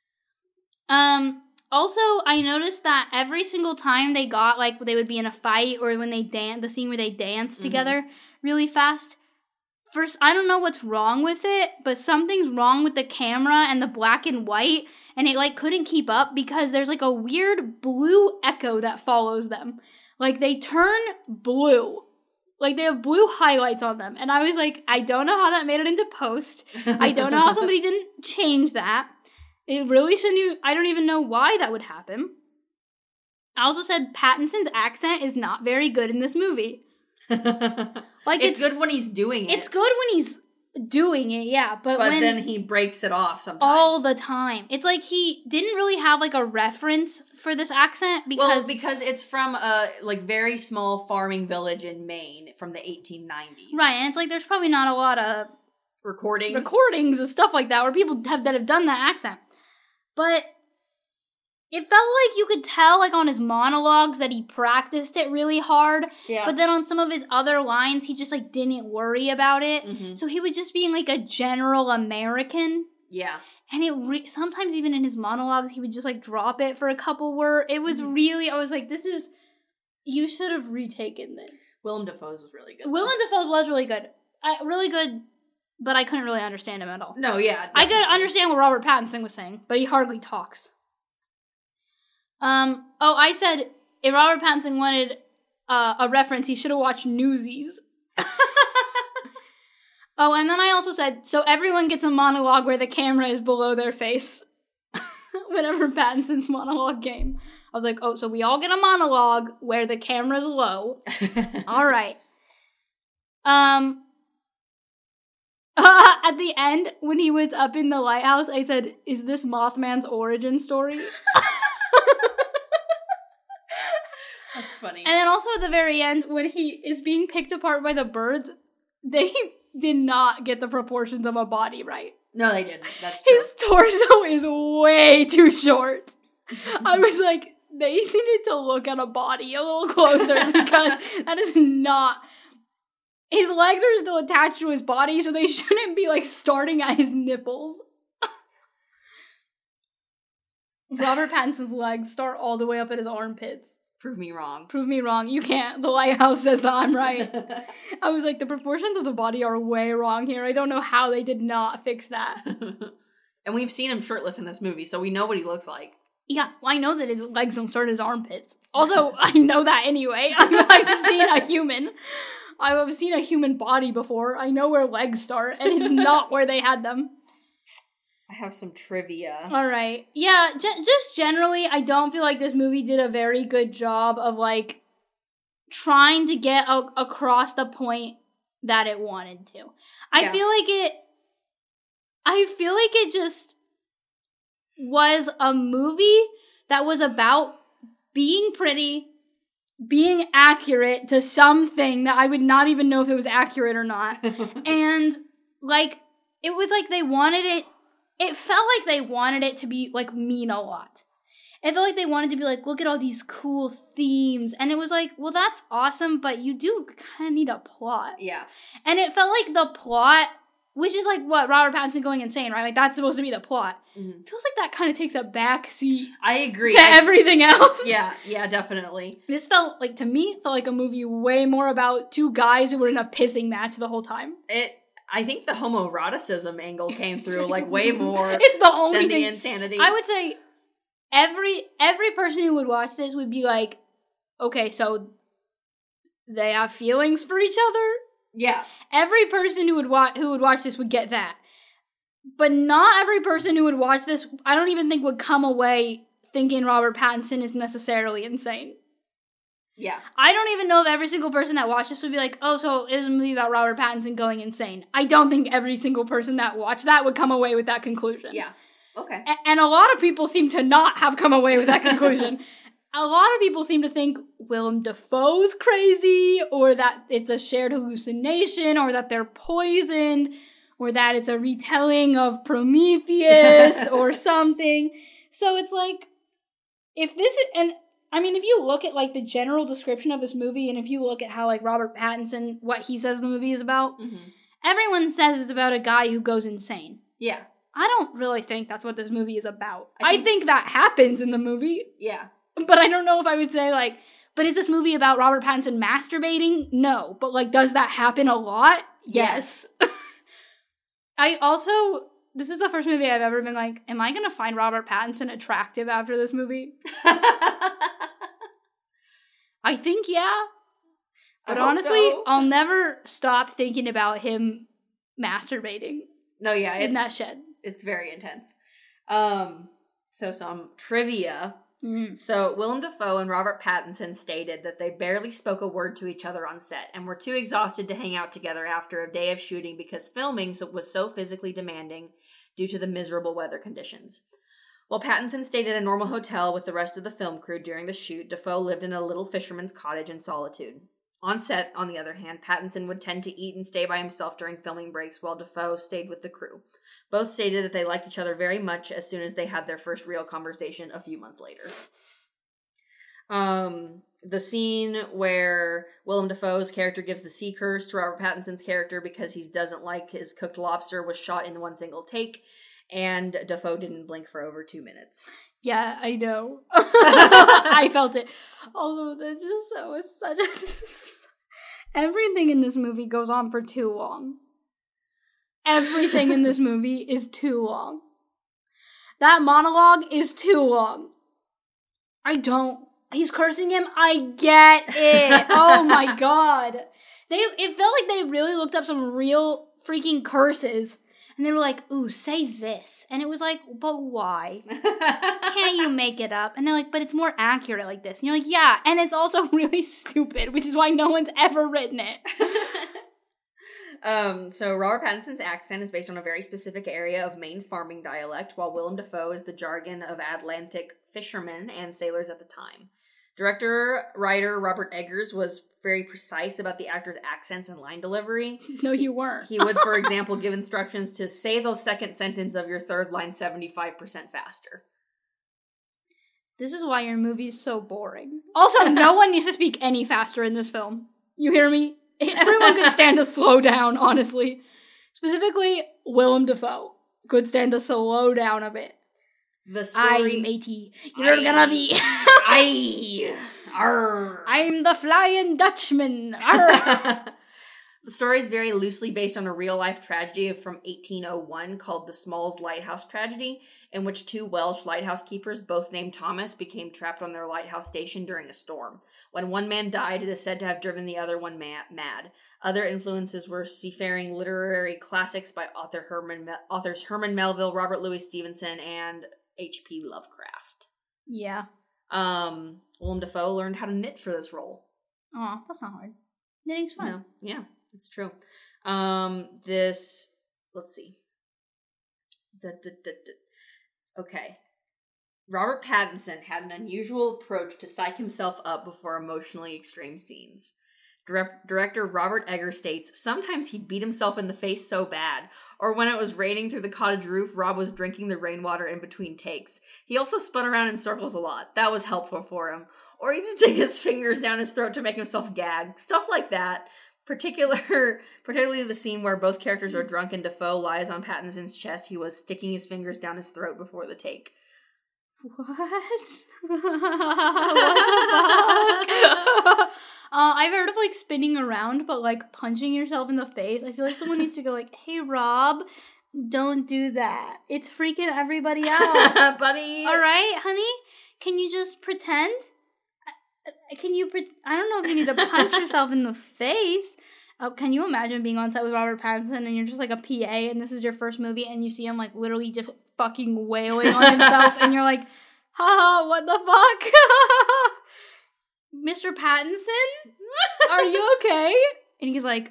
Speaker 1: Um... Also, I noticed that every single time they got, like, they would be in a fight or when they dance, the scene where they dance mm-hmm. together really fast. First, I don't know what's wrong with it, but something's wrong with the camera and the black and white, and it, like, couldn't keep up because there's, like, a weird blue echo that follows them. Like, they turn blue. Like, they have blue highlights on them. And I was like, I don't know how that made it into post. I don't know how somebody didn't change that. It really shouldn't, I don't even know why that would happen. I also said Pattinson's accent is not very good in this movie.
Speaker 2: Like it's, it's good when he's doing it.
Speaker 1: It's good when he's doing it, yeah. But,
Speaker 2: but
Speaker 1: when,
Speaker 2: then he breaks it off sometimes.
Speaker 1: All the time. It's like he didn't really have like a reference for this accent because...
Speaker 2: Well, because it's from a like very small farming village in Maine from the eighteen nineties.
Speaker 1: Right, and it's like there's probably not a lot of...
Speaker 2: Recordings.
Speaker 1: Recordings and stuff like that where people have that have done that accent. But it felt like you could tell, like, on his monologues that he practiced it really hard.
Speaker 2: Yeah.
Speaker 1: But then on some of his other lines, he just, like, didn't worry about it.
Speaker 2: Mm-hmm.
Speaker 1: So he would just be like a general American.
Speaker 2: Yeah.
Speaker 1: And it re- sometimes even in his monologues, he would just, like, drop it for a couple words. It was mm-hmm. really, I was like, this is, you should have retaken this.
Speaker 2: Willem Dafoe's was really good.
Speaker 1: Willem Dafoe's was really good. I, really good. But I couldn't really understand him at all.
Speaker 2: No, yeah. Definitely.
Speaker 1: I could understand what Robert Pattinson was saying, but he hardly talks. Um. Oh, I said if Robert Pattinson wanted uh, a reference, he should have watched Newsies. Oh, and then I also said, so everyone gets a monologue where the camera is below their face. Whenever Pattinson's monologue came. I was like, oh, so we all get a monologue where the camera's low. All right. Um... Uh, at the end, when he was up in the lighthouse, I said, is this Mothman's origin story?
Speaker 2: That's funny.
Speaker 1: And then also at the very end, when he is being picked apart by the birds, they did not get the proportions of a body right.
Speaker 2: No, they didn't. That's true.
Speaker 1: His torso is way too short. I was like, they needed to look at a body a little closer because that is not... His legs are still attached to his body, so they shouldn't be, like, starting at his nipples. Robert Pattinson's legs start all the way up at his armpits.
Speaker 2: Prove me wrong.
Speaker 1: Prove me wrong. You can't. The lighthouse says that I'm right. I was like, the proportions of the body are way wrong here. I don't know how they did not fix that.
Speaker 2: And we've seen him shirtless in this movie, so we know what he looks like.
Speaker 1: Yeah, well, I know that his legs don't start at his armpits. Also, I know that anyway. I've seen a human. I've seen a human body before. I know where legs start, and it's not where they had them.
Speaker 2: I have some trivia.
Speaker 1: All right. Yeah, ge- just generally, I don't feel like this movie did a very good job of, like, trying to get a- across the point that it wanted to. I yeah. feel like it... I feel like it just was a movie that was about being pretty... being accurate to something that I would not even know if it was accurate or not. And, like, it was like they wanted it, it felt like they wanted it to be, like, mean a lot. It felt like they wanted to be like, look at all these cool themes. And it was like, well, that's awesome, but you do kind of need a plot.
Speaker 2: Yeah.
Speaker 1: And it felt like the plot, which is like what, Robert Pattinson going insane, right? Like, that's supposed to be the plot. Mm-hmm. Feels like that kind of takes a back seat.
Speaker 2: I agree.
Speaker 1: To I, everything else.
Speaker 2: Yeah, yeah, definitely.
Speaker 1: This felt like, to me, felt like a movie way more about two guys who were in a pissing match the whole time.
Speaker 2: It, I think the homoeroticism angle came through like way more.
Speaker 1: It's the only
Speaker 2: than
Speaker 1: thing.
Speaker 2: The insanity.
Speaker 1: I would say every every person who would watch this would be like, okay, so they have feelings for each other.
Speaker 2: Yeah.
Speaker 1: Every person who would watch who would watch this would get that. But not every person who would watch this, I don't even think would come away thinking Robert Pattinson is necessarily insane.
Speaker 2: Yeah.
Speaker 1: I don't even know if every single person that watched this would be like, oh, so it was a movie about Robert Pattinson going insane. I don't think every single person that watched that would come away with that conclusion.
Speaker 2: Yeah. Okay.
Speaker 1: A- and a lot of people seem to not have come away with that conclusion. A lot of people seem to think Willem Dafoe's crazy, or that it's a shared hallucination, or that they're poisoned, or that it's a retelling of Prometheus, or something. So it's like, if this is, and I mean, if you look at, like, the general description of this movie, and if you look at how, like, Robert Pattinson, what he says the movie is about, mm-hmm. everyone says it's about a guy who goes insane.
Speaker 2: Yeah.
Speaker 1: I don't really think that's what this movie is about. I think, I think that happens in the movie.
Speaker 2: Yeah.
Speaker 1: But I don't know if I would say, like, but is this movie about Robert Pattinson masturbating? No. But, like, does that happen a lot? Yes. yes. I also, this is the first movie I've ever been like, am I going to find Robert Pattinson attractive after this movie? I think, yeah. But honestly, so. I'll never stop thinking about him masturbating.
Speaker 2: No, yeah.
Speaker 1: In that shed.
Speaker 2: It's very intense. Um, so some trivia. Mm. So Willem Dafoe and Robert Pattinson stated that they barely spoke a word to each other on set and were too exhausted to hang out together after a day of shooting because filming was so physically demanding due to the miserable weather conditions. While Pattinson stayed at a normal hotel with the rest of the film crew during the shoot, Dafoe lived in a little fisherman's cottage in solitude. On set, on the other hand, Pattinson would tend to eat and stay by himself during filming breaks while Dafoe stayed with the crew. Both stated that they liked each other very much as soon as they had their first real conversation a few months later. Um, the scene where Willem Dafoe's character gives the sea curse to Robert Pattinson's character because he doesn't like his cooked lobster was shot in one single take, and Dafoe didn't blink for over two minutes.
Speaker 1: Yeah, I know. I felt it. Also, that just that was such a... Everything in this movie goes on for too long. Everything in this movie is too long. That monologue is too long. I don't... He's cursing him? I get it. Oh my god. They It felt like they really looked up some real freaking curses. And they were like, ooh, say this. And it was like, but why? Can't you make it up? And they're like, but it's more accurate like this. And you're like, yeah. And it's also really stupid, which is why no one's ever written it.
Speaker 2: um, so Robert Pattinson's accent is based on a very specific area of Maine farming dialect, while Willem Dafoe is the jargon of Atlantic fishermen and sailors at the time. Director, writer Robert Eggers was very precise about the actors' accents and line delivery.
Speaker 1: No, you weren't.
Speaker 2: He would, for example, give instructions to say the second sentence of your third line seventy-five percent faster.
Speaker 1: This is why your movie is so boring. Also, no one needs to speak any faster in this film. You hear me? Everyone could stand to slow down, honestly. Specifically, Willem Dafoe could stand to slow down a bit.
Speaker 2: The story...
Speaker 1: Aye, matey. You're Aye. gonna be...
Speaker 2: Aye. Arr.
Speaker 1: I'm the Flying Dutchman. Arr.
Speaker 2: The story is very loosely based on a real-life tragedy from eighteen oh one called the Smalls Lighthouse Tragedy, in which two Welsh lighthouse keepers, both named Thomas, became trapped on their lighthouse station during a storm. When one man died, it is said to have driven the other one ma- mad. Other influences were seafaring literary classics by author Herman Me- authors Herman Melville, Robert Louis Stevenson, and H P Lovecraft.
Speaker 1: Yeah.
Speaker 2: Um, Willem Dafoe learned how to knit for this role.
Speaker 1: Aw, that's not hard. Knitting's fun.
Speaker 2: No, yeah, it's true. Um, this, let's see. Da, da, da, da. Okay. Robert Pattinson had an unusual approach to psych himself up before emotionally extreme scenes. Direct- director Robert Eggers states, sometimes he'd beat himself in the face so bad, or when it was raining through the cottage roof, Rob was drinking the rainwater in between takes. He also spun around in circles a lot. That was helpful for him. Or he'd stick his fingers down his throat to make himself gag. Stuff like that. Particular, particularly the scene where both characters are drunk and Dafoe lies on Pattinson's chest. He was sticking his fingers down his throat before the take.
Speaker 1: What? What the fuck? uh, I've heard of like spinning around, but like punching yourself in the face. I feel like someone needs to go like, "Hey, Rob, don't do that. It's freaking everybody out,
Speaker 2: buddy.
Speaker 1: All right, honey, can you just pretend? Can you? Pre- I don't know if you need to punch yourself in the face." Oh, can you imagine being on set with Robert Pattinson and you're just like a P A and this is your first movie and you see him like literally just fucking wailing on himself and you're like, haha, what the fuck? Mister Pattinson? Are you okay? And he's like,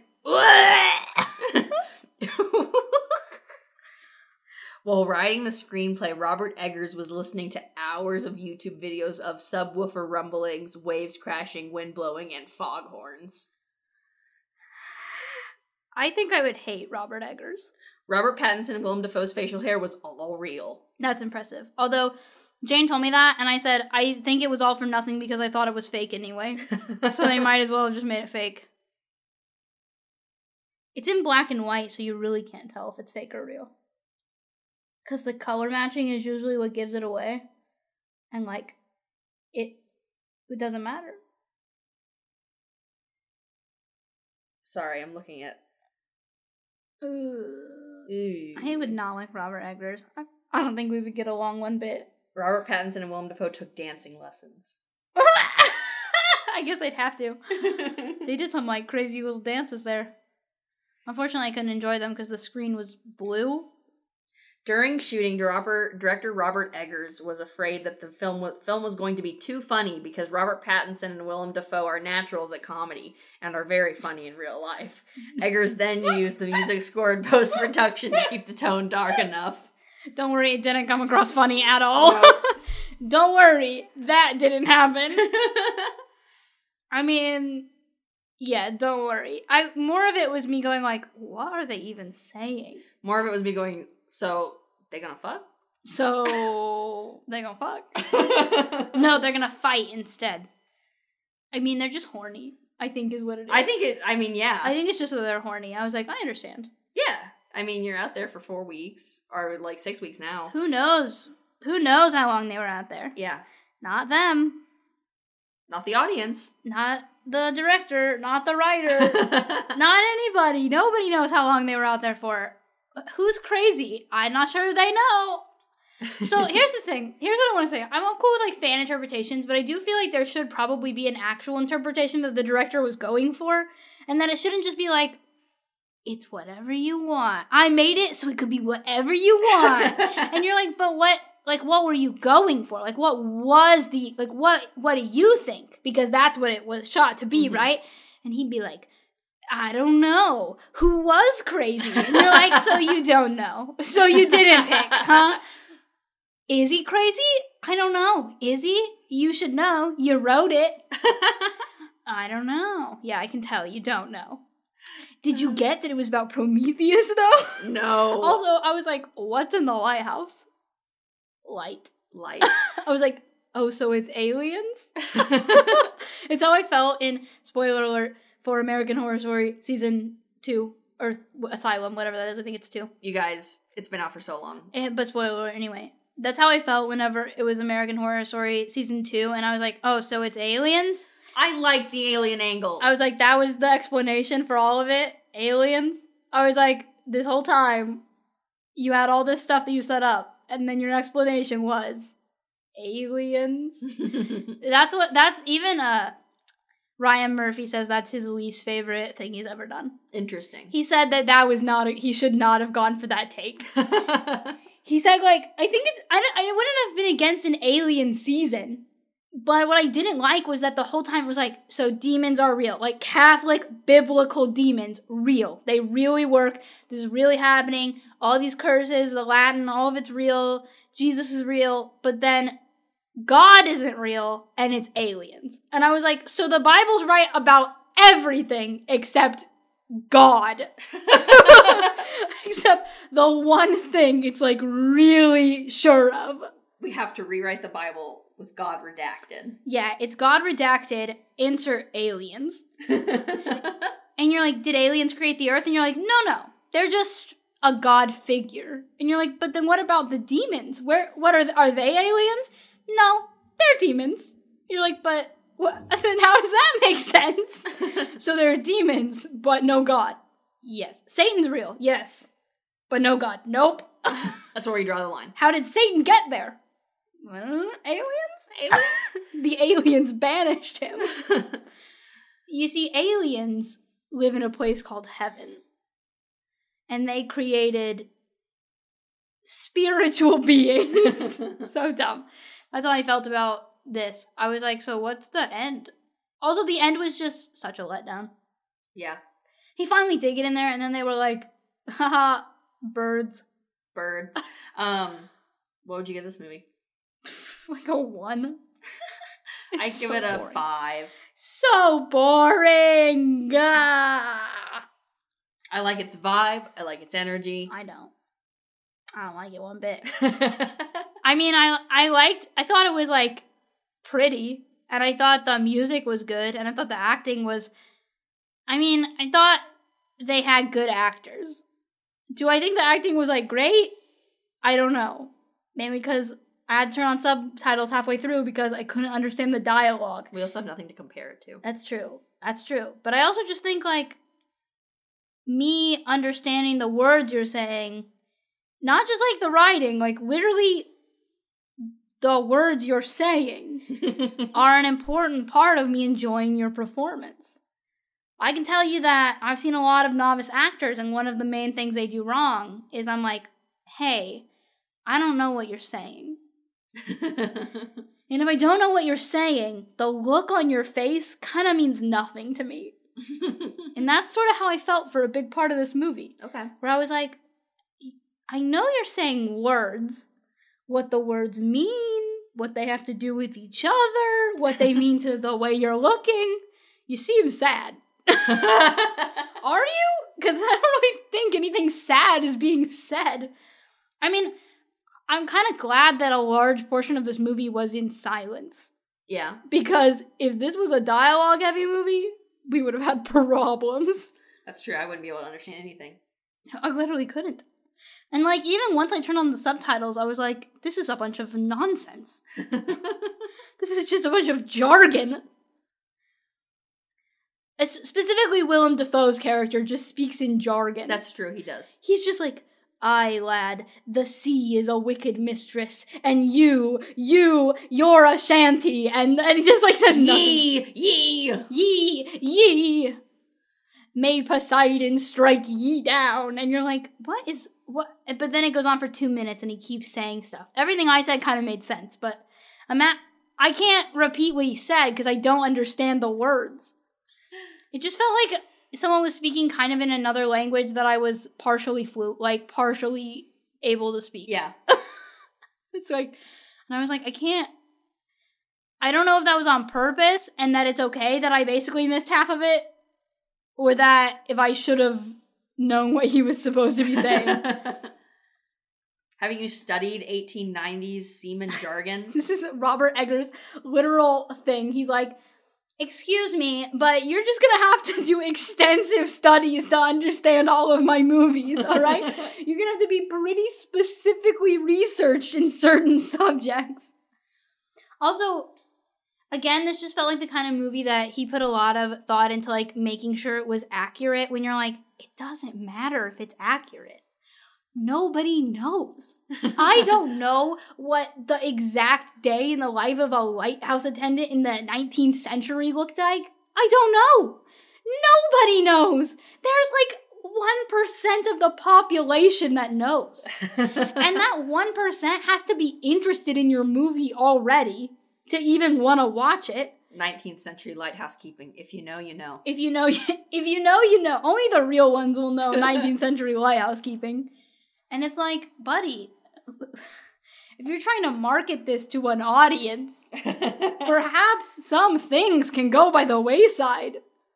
Speaker 2: while writing the screenplay, Robert Eggers was listening to hours of YouTube videos of subwoofer rumblings, waves crashing, wind blowing, and foghorns.
Speaker 1: I think I would hate Robert Eggers.
Speaker 2: Robert Pattinson and Willem Dafoe's facial hair was all real.
Speaker 1: That's impressive. Although, Jane told me that, and I said, I think it was all for nothing because I thought it was fake anyway. So they might as well have just made it fake. It's in black and white, so you really can't tell if it's fake or real. Because the color matching is usually what gives it away. And, like, it, it doesn't matter.
Speaker 2: Sorry, I'm looking at...
Speaker 1: Ugh. I would not like Robert Eggers. I, I don't think we would get along one bit.
Speaker 2: Robert Pattinson and Willem Dafoe took dancing lessons.
Speaker 1: I guess they'd have to. They did some, like, crazy little dances there. Unfortunately, I couldn't enjoy them because the screen was blue.
Speaker 2: During shooting, director Robert Eggers was afraid that the film was, film was going to be too funny because Robert Pattinson and Willem Dafoe are naturals at comedy and are very funny in real life. Eggers then used the music score in post-production to keep the tone dark enough.
Speaker 1: Don't worry, it didn't come across funny at all. No. Don't worry, that didn't happen. I mean, yeah, don't worry. I more of it was me going like, what are they even saying?
Speaker 2: More of it was me going... So, they gonna fuck?
Speaker 1: So, they gonna fuck? No, they're gonna fight instead. I mean, they're just horny, I think is what it is.
Speaker 2: I think it, I mean, yeah.
Speaker 1: I think it's just that they're horny. I was like, I understand.
Speaker 2: Yeah. I mean, you're out there for four weeks, or like six weeks now.
Speaker 1: Who knows? Who knows how long they were out there?
Speaker 2: Yeah.
Speaker 1: Not them.
Speaker 2: Not the audience.
Speaker 1: Not the director. Not the writer. Not anybody. Nobody knows how long they were out there for. Who's crazy? I'm not sure they know. So here's the thing. Here's what I want to say. I'm all cool with like fan interpretations, but I do feel like there should probably be an actual interpretation that the director was going for, and that it shouldn't just be like, it's whatever you want. I made it so it could be whatever you want. And you're like, but what? Like, what were you going for? Like, what was the like? What? What do you think? Because that's what it was shot to be, mm-hmm. right? And he'd be like, I don't know. Who was crazy? And you're like, so you don't know. So you didn't pick, huh? Is he crazy? I don't know. Is he? You should know. You wrote it. I don't know. Yeah, I can tell you don't know. Did you get that it was about Prometheus, though?
Speaker 2: No.
Speaker 1: Also, I was like, what's in the lighthouse? Light.
Speaker 2: Light.
Speaker 1: I was like, oh, so it's aliens? It's how I felt in, spoiler alert, for American Horror Story Season two, or Asylum, whatever that is. I think it's two.
Speaker 2: You guys, it's been out for so long.
Speaker 1: It, but spoiler alert, anyway. That's how I felt whenever it was American Horror Story Season two, and I was like, oh, so it's aliens?
Speaker 2: I like the alien angle.
Speaker 1: I was like, that was the explanation for all of it? Aliens? I was like, this whole time, you had all this stuff that you set up, and then your explanation was aliens? That's what, that's even, uh, Ryan Murphy says that's his least favorite thing he's ever done.
Speaker 2: Interesting. He
Speaker 1: said that that was not, a, he should not have gone for that take. He said, like, I think it's, I, don't, I wouldn't have been against an alien season, but what I didn't like was that the whole time it was like, so demons are real. Like, Catholic, biblical demons, real. They really work. This is really happening. All these curses, the Latin, all of it's real. Jesus is real. But then God isn't real, and it's aliens. And I was like, so the Bible's right about everything except God. Except the one thing it's, like, really sure of.
Speaker 2: We have to rewrite the Bible with God redacted.
Speaker 1: Yeah, it's God redacted, insert aliens. And you're like, did aliens create the earth? And you're like, no, no. They're just a God figure. And you're like, but then what about the demons? Where? What are, are they aliens? No, they're demons. You're like, but What? Then how does that make sense? So there are demons, but no God. Yes. Satan's real. Yes. But no God. Nope.
Speaker 2: That's where we draw the line.
Speaker 1: How did Satan get there? Well, aliens? Aliens? The aliens banished him. You see, aliens live in a place called heaven. And they created spiritual beings. So dumb. That's how I felt about this. I was like, so what's the end? Also, the end was just such a letdown.
Speaker 2: Yeah.
Speaker 1: He finally did get in there, and then they were like, haha, birds.
Speaker 2: Birds. Um, what would you give this movie?
Speaker 1: Like a one.
Speaker 2: I
Speaker 1: so
Speaker 2: give it a
Speaker 1: boring.
Speaker 2: five.
Speaker 1: So boring. Ah.
Speaker 2: I like its vibe. I like its energy.
Speaker 1: I don't. I don't like it one bit. I mean, I I liked, I thought it was, like, pretty, and I thought the music was good, and I thought the acting was, I mean, I thought they had good actors. Do I think the acting was, like, great? I don't know. Mainly because I had to turn on subtitles halfway through because I couldn't understand the dialogue.
Speaker 2: We also have nothing to compare it to.
Speaker 1: That's true. That's true. But I also just think, like, me understanding the words you're saying, not just, like, the writing, like, literally the words you're saying are an important part of me enjoying your performance. I can tell you that I've seen a lot of novice actors, and one of the main things they do wrong is I'm like, hey, I don't know what you're saying. And if I don't know what you're saying, the look on your face kind of means nothing to me. And that's sort of how I felt for a big part of this movie.
Speaker 2: Okay.
Speaker 1: Where I was like, I know you're saying words, what the words mean, what they have to do with each other, what they mean to the way you're looking. You seem sad. Are you? Because I don't really think anything sad is being said. I mean, I'm kind of glad that a large portion of this movie was in silence.
Speaker 2: Yeah.
Speaker 1: Because if this was a dialogue-heavy movie, we would have had problems.
Speaker 2: That's true. I wouldn't be able to understand anything.
Speaker 1: I literally couldn't. And, like, even once I turned on the subtitles, I was like, this is a bunch of nonsense. This is just a bunch of jargon. It's specifically, Willem Dafoe's character just speaks in jargon.
Speaker 2: That's true, he does.
Speaker 1: He's just like, aye, lad, the sea is a wicked mistress, and you, you, you're a shanty, and, and he just, like, says nothing.
Speaker 2: Ye, ye,
Speaker 1: Ye, ye, may Poseidon strike ye down, and you're like, what is, what, but then it goes on for two minutes, and he keeps saying stuff. Everything I said kind of made sense, but I'm at, I can't repeat what he said, because I don't understand the words. It just felt like someone was speaking kind of in another language that I was partially fluent, like partially able to speak.
Speaker 2: Yeah.
Speaker 1: It's like, and I was like, I can't, I don't know if that was on purpose and that it's okay that I basically missed half of it, or that if I should have known what he was supposed to be saying.
Speaker 2: Haven't you studied eighteen nineties seaman jargon?
Speaker 1: This is Robert Eggers' literal thing. He's like, excuse me, but you're just gonna have to do extensive studies to understand all of my movies, all right? You're gonna have to be pretty specifically researched in certain subjects. Also, again, this just felt like the kind of movie that he put a lot of thought into, like, making sure it was accurate, when you're like, it doesn't matter if it's accurate. Nobody knows. I don't know what the exact day in the life of a lighthouse attendant in the nineteenth century looked like. I don't know. Nobody knows. There's like one percent of the population that knows. And that one percent has to be interested in your movie already to even want to watch it.
Speaker 2: nineteenth century lighthouse keeping. If you know, you know.
Speaker 1: If you know, if you know, you know. Only the real ones will know nineteenth century lighthouse keeping. And it's like, buddy, if you're trying to market this to an audience, perhaps some things can go by the wayside.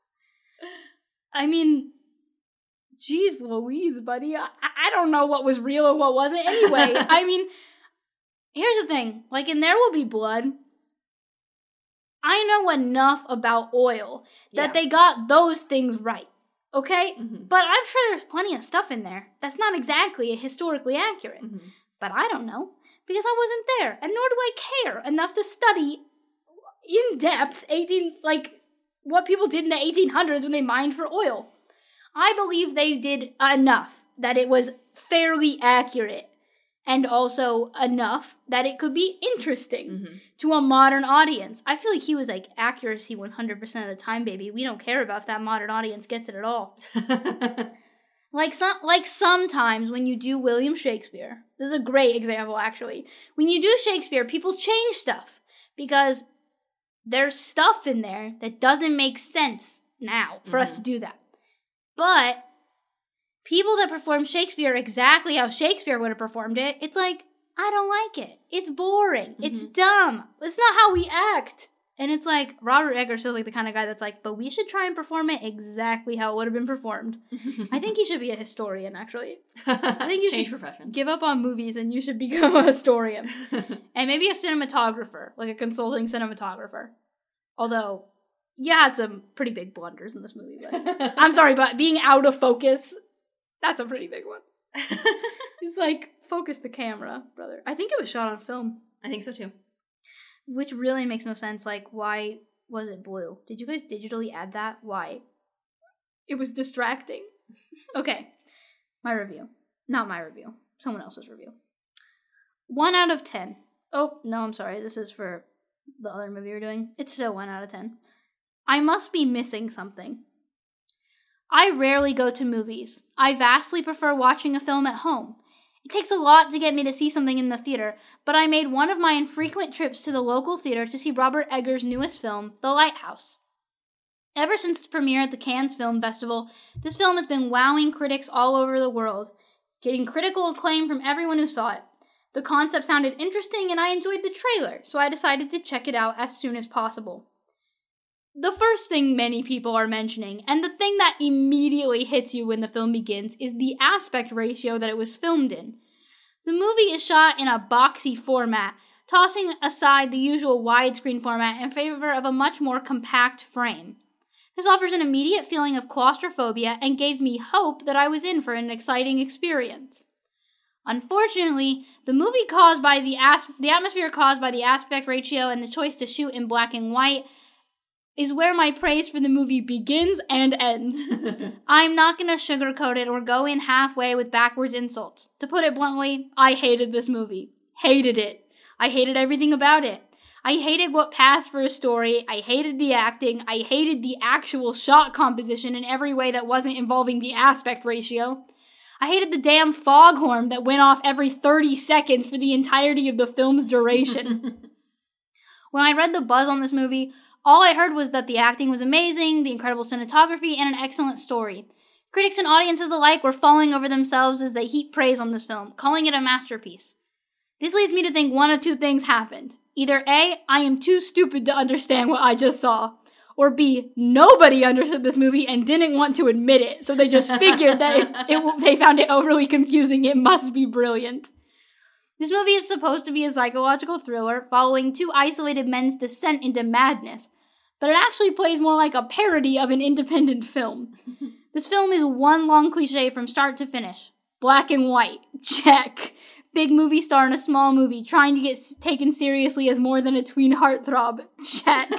Speaker 1: I mean, geez Louise, buddy. I, I don't know what was real and what wasn't anyway. I mean, here's the thing. Like, in There Will Be Blood, I know enough about oil that yeah. they got those things right. Okay? Mm-hmm. But I'm sure there's plenty of stuff in there that's not exactly historically accurate. Mm-hmm. But I don't know, because I wasn't there, and nor do I care enough to study in depth eighteen like what people did in the eighteen hundreds when they mined for oil. I believe they did enough that it was fairly accurate, and also enough that it could be interesting mm-hmm. to a modern audience. I feel like he was like, accuracy one hundred percent of the time, baby. We don't care about if that modern audience gets it at all. like, some, like sometimes when you do William Shakespeare, this is a great example actually. When you do Shakespeare, people change stuff because there's stuff in there that doesn't make sense now for mm-hmm. us to do that. But people that perform Shakespeare exactly how Shakespeare would have performed it, it's like, I don't like it. It's boring. Mm-hmm. It's dumb. It's not how we act. And it's like, Robert Eggers feels like the kind of guy that's like, but we should try and perform it exactly how it would have been performed. I think he should be a historian, actually. I think you
Speaker 2: Change
Speaker 1: should
Speaker 2: professions.
Speaker 1: Give up on movies and you should become a historian. And maybe a cinematographer, like a consulting cinematographer. Although, you had some pretty big blunders in this movie. But I'm sorry, but being out of focus, that's a pretty big one. He's like, focus the camera, brother. I think it was shot on film.
Speaker 2: I think so too.
Speaker 1: Which really makes no sense. Like, why was it blue? Did you guys digitally add that? Why? It was distracting. Okay. My review. Not my review. Someone else's review. One out of ten. Oh, no, I'm sorry. This is for the other movie we're doing. It's still one out of ten. I must be missing something. I rarely go to movies. I vastly prefer watching a film at home. It takes a lot to get me to see something in the theater, but I made one of my infrequent trips to the local theater to see Robert Eggers' newest film, The Lighthouse. Ever since its premiere at the Cannes Film Festival, this film has been wowing critics all over the world, getting critical acclaim from everyone who saw it. The concept sounded interesting and I enjoyed the trailer, so I decided to check it out as soon as possible. The first thing many people are mentioning, and the thing that immediately hits you when the film begins, is the aspect ratio that it was filmed in. The movie is shot in a boxy format, tossing aside the usual widescreen format in favor of a much more compact frame. This offers an immediate feeling of claustrophobia and gave me hope that I was in for an exciting experience. Unfortunately, the movie caused by the as- the atmosphere caused by the aspect ratio and the choice to shoot in black and white is where my praise for the movie begins and ends. I'm not gonna sugarcoat it or go in halfway with backwards insults. To put it bluntly, I hated this movie. Hated it. I hated everything about it. I hated what passed for a story. I hated the acting. I hated the actual shot composition in every way that wasn't involving the aspect ratio. I hated the damn foghorn that went off every thirty seconds for the entirety of the film's duration. When I read the buzz on this movie, all I heard was that the acting was amazing, the incredible cinematography, and an excellent story. Critics and audiences alike were falling over themselves as they heaped praise on this film, calling it a masterpiece. This leads me to think one of two things happened. Either A, I am too stupid to understand what I just saw, or B, nobody understood this movie and didn't want to admit it, so they just figured that if it, they found it overly confusing, it must be brilliant. This movie is supposed to be a psychological thriller following two isolated men's descent into madness, but it actually plays more like a parody of an independent film. This film is one long cliche from start to finish. Black and white. Check. Big movie star in a small movie trying to get taken seriously as more than a tween heartthrob. Check.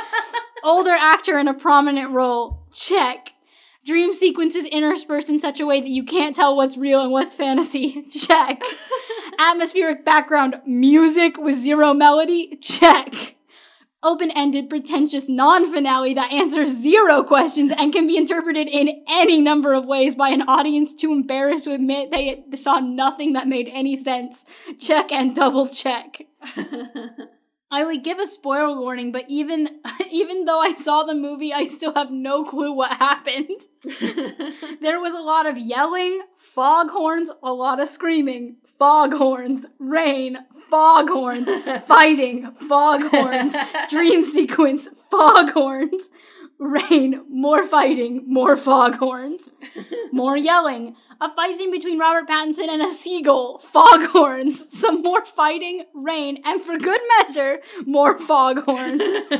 Speaker 1: Older actor in a prominent role. Check. Dream sequences interspersed in such a way that you can't tell what's real and what's fantasy. Check. Atmospheric background music with zero melody. Check. Open-ended, pretentious non-finale that answers zero questions and can be interpreted in any number of ways by an audience too embarrassed to admit they saw nothing that made any sense. Check and double check. I would give a spoiler warning, but even even though I saw the movie, I still have no clue what happened. There was a lot of yelling, foghorns, a lot of screaming, foghorns, rain, foghorns, fighting, foghorns, dream sequence, foghorns, rain, more fighting, more foghorns, more yelling, a fight scene between Robert Pattinson and a seagull, foghorns, some more fighting, rain, and for good measure, more foghorns.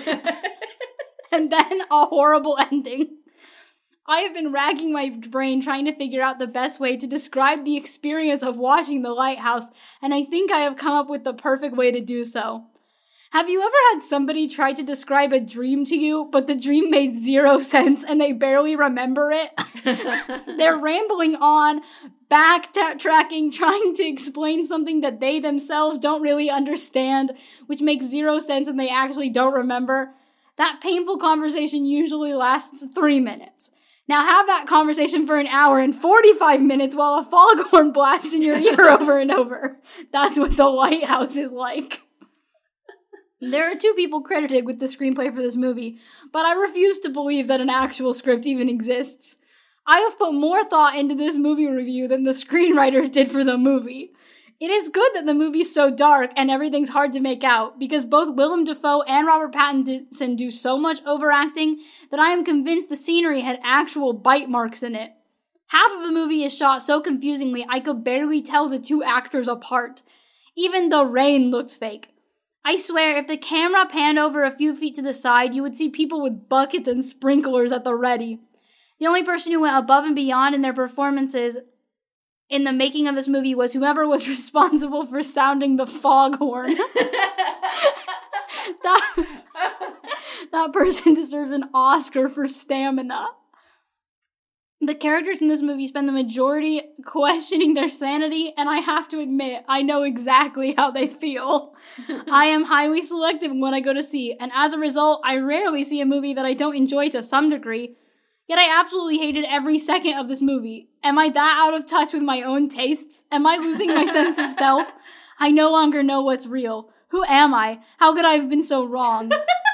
Speaker 1: And then a horrible ending. I have been racking my brain trying to figure out the best way to describe the experience of watching The Lighthouse, and I think I have come up with the perfect way to do so. Have you ever had somebody try to describe a dream to you, but the dream made zero sense and they barely remember it? They're rambling on, backtracking, trying to explain something that they themselves don't really understand, which makes zero sense and they actually don't remember. That painful conversation usually lasts three minutes. Now have that conversation for an hour and forty-five minutes while a foghorn blasts in your ear over and over. That's what The Lighthouse is like. There are two people credited with the screenplay for this movie, but I refuse to believe that an actual script even exists. I have put more thought into this movie review than the screenwriters did for the movie. It is good that the movie's so dark and everything's hard to make out, because both Willem Dafoe and Robert Pattinson do so much overacting that I am convinced the scenery had actual bite marks in it. Half of the movie is shot so confusingly I could barely tell the two actors apart. Even the rain looks fake. I swear, if the camera panned over a few feet to the side, you would see people with buckets and sprinklers at the ready. The only person who went above and beyond in their performances in the making of this movie was whoever was responsible for sounding the foghorn. that, that person deserves an Oscar for stamina. The characters in this movie spend the majority questioning their sanity, and I have to admit, I know exactly how they feel. I am highly selective when I go to see, and as a result, I rarely see a movie that I don't enjoy to some degree. Yet I absolutely hated every second of this movie. Am I that out of touch with my own tastes? Am I losing my sense of self? I no longer know what's real. Who am I? How could I have been so wrong?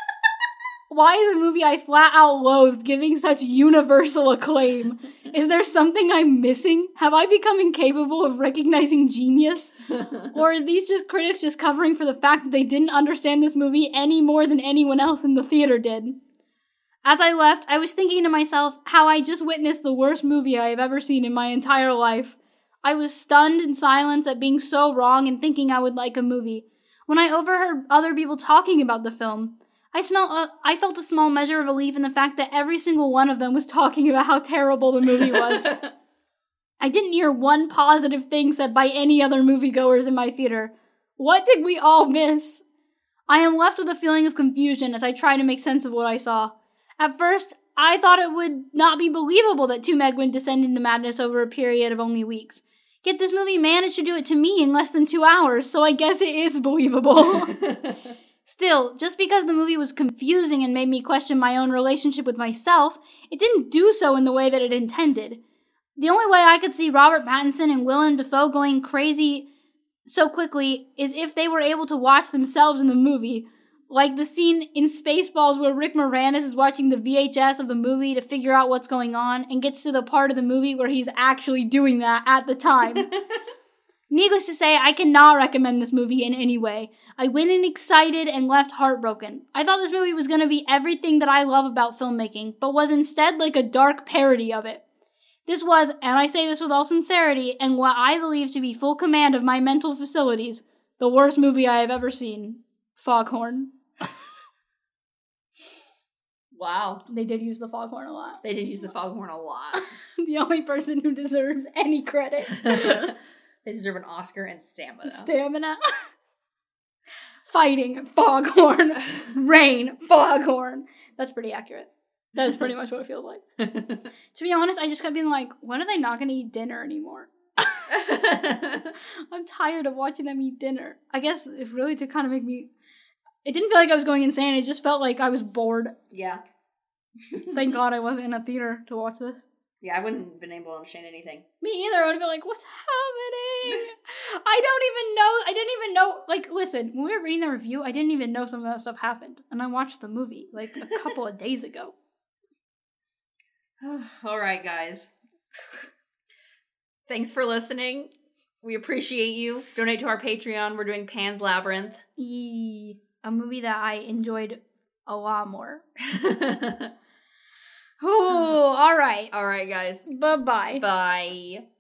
Speaker 1: Why is a movie I flat out loathed giving such universal acclaim? Is there something I'm missing? Have I become incapable of recognizing genius? Or are these just critics just covering for the fact that they didn't understand this movie any more than anyone else in the theater did? As I left, I was thinking to myself how I just witnessed the worst movie I have ever seen in my entire life. I was stunned in silence at being so wrong and thinking I would like a movie, when I overheard other people talking about the film. I smelled. Uh, I felt a small measure of relief in the fact that every single one of them was talking about how terrible the movie was. I didn't hear one positive thing said by any other moviegoers in my theater. What did we all miss? I am left with a feeling of confusion as I try to make sense of what I saw. At first, I thought it would not be believable that two men would descend into madness over a period of only weeks. Yet this movie managed to do it to me in less than two hours, so I guess it is believable. Still, just because the movie was confusing and made me question my own relationship with myself, it didn't do so in the way that it intended. The only way I could see Robert Pattinson and Willem Dafoe going crazy so quickly is if they were able to watch themselves in the movie. Like the scene in Spaceballs where Rick Moranis is watching the V H S of the movie to figure out what's going on and gets to the part of the movie where he's actually doing that at the time. Needless to say, I cannot recommend this movie in any way. I went in excited and left heartbroken. I thought this movie was going to be everything that I love about filmmaking, but was instead like a dark parody of it. This was, and I say this with all sincerity, and what I believe to be full command of my mental facilities, the worst movie I have ever seen. Foghorn.
Speaker 2: Wow.
Speaker 1: They did use the foghorn a lot.
Speaker 2: They did use the foghorn a lot.
Speaker 1: The only person who deserves any credit.
Speaker 2: They deserve an Oscar and stamina.
Speaker 1: Stamina. Fighting, foghorn. Rain, foghorn. That's pretty accurate. That is pretty much what it feels like. To be honest, I just kept being like, when are they not going to eat dinner anymore? I'm tired of watching them eat dinner. I guess it really did kind of make me... It didn't feel like I was going insane. It just felt like I was bored.
Speaker 2: Yeah.
Speaker 1: Thank God I wasn't in a theater to watch this.
Speaker 2: Yeah, I wouldn't have been able to understand anything.
Speaker 1: Me either. I would have been like, what's happening? I don't even know. I didn't even know. Like, listen, when we were reading the review, I didn't even know some of that stuff happened. And I watched the movie, like, a couple of days ago.
Speaker 2: All right, guys. Thanks for listening. We appreciate you. Donate to our Patreon. We're doing Pan's Labyrinth.
Speaker 1: Yee. A movie that I enjoyed a lot more. Oh, all right.
Speaker 2: All right, guys.
Speaker 1: Bye-bye.
Speaker 2: Bye.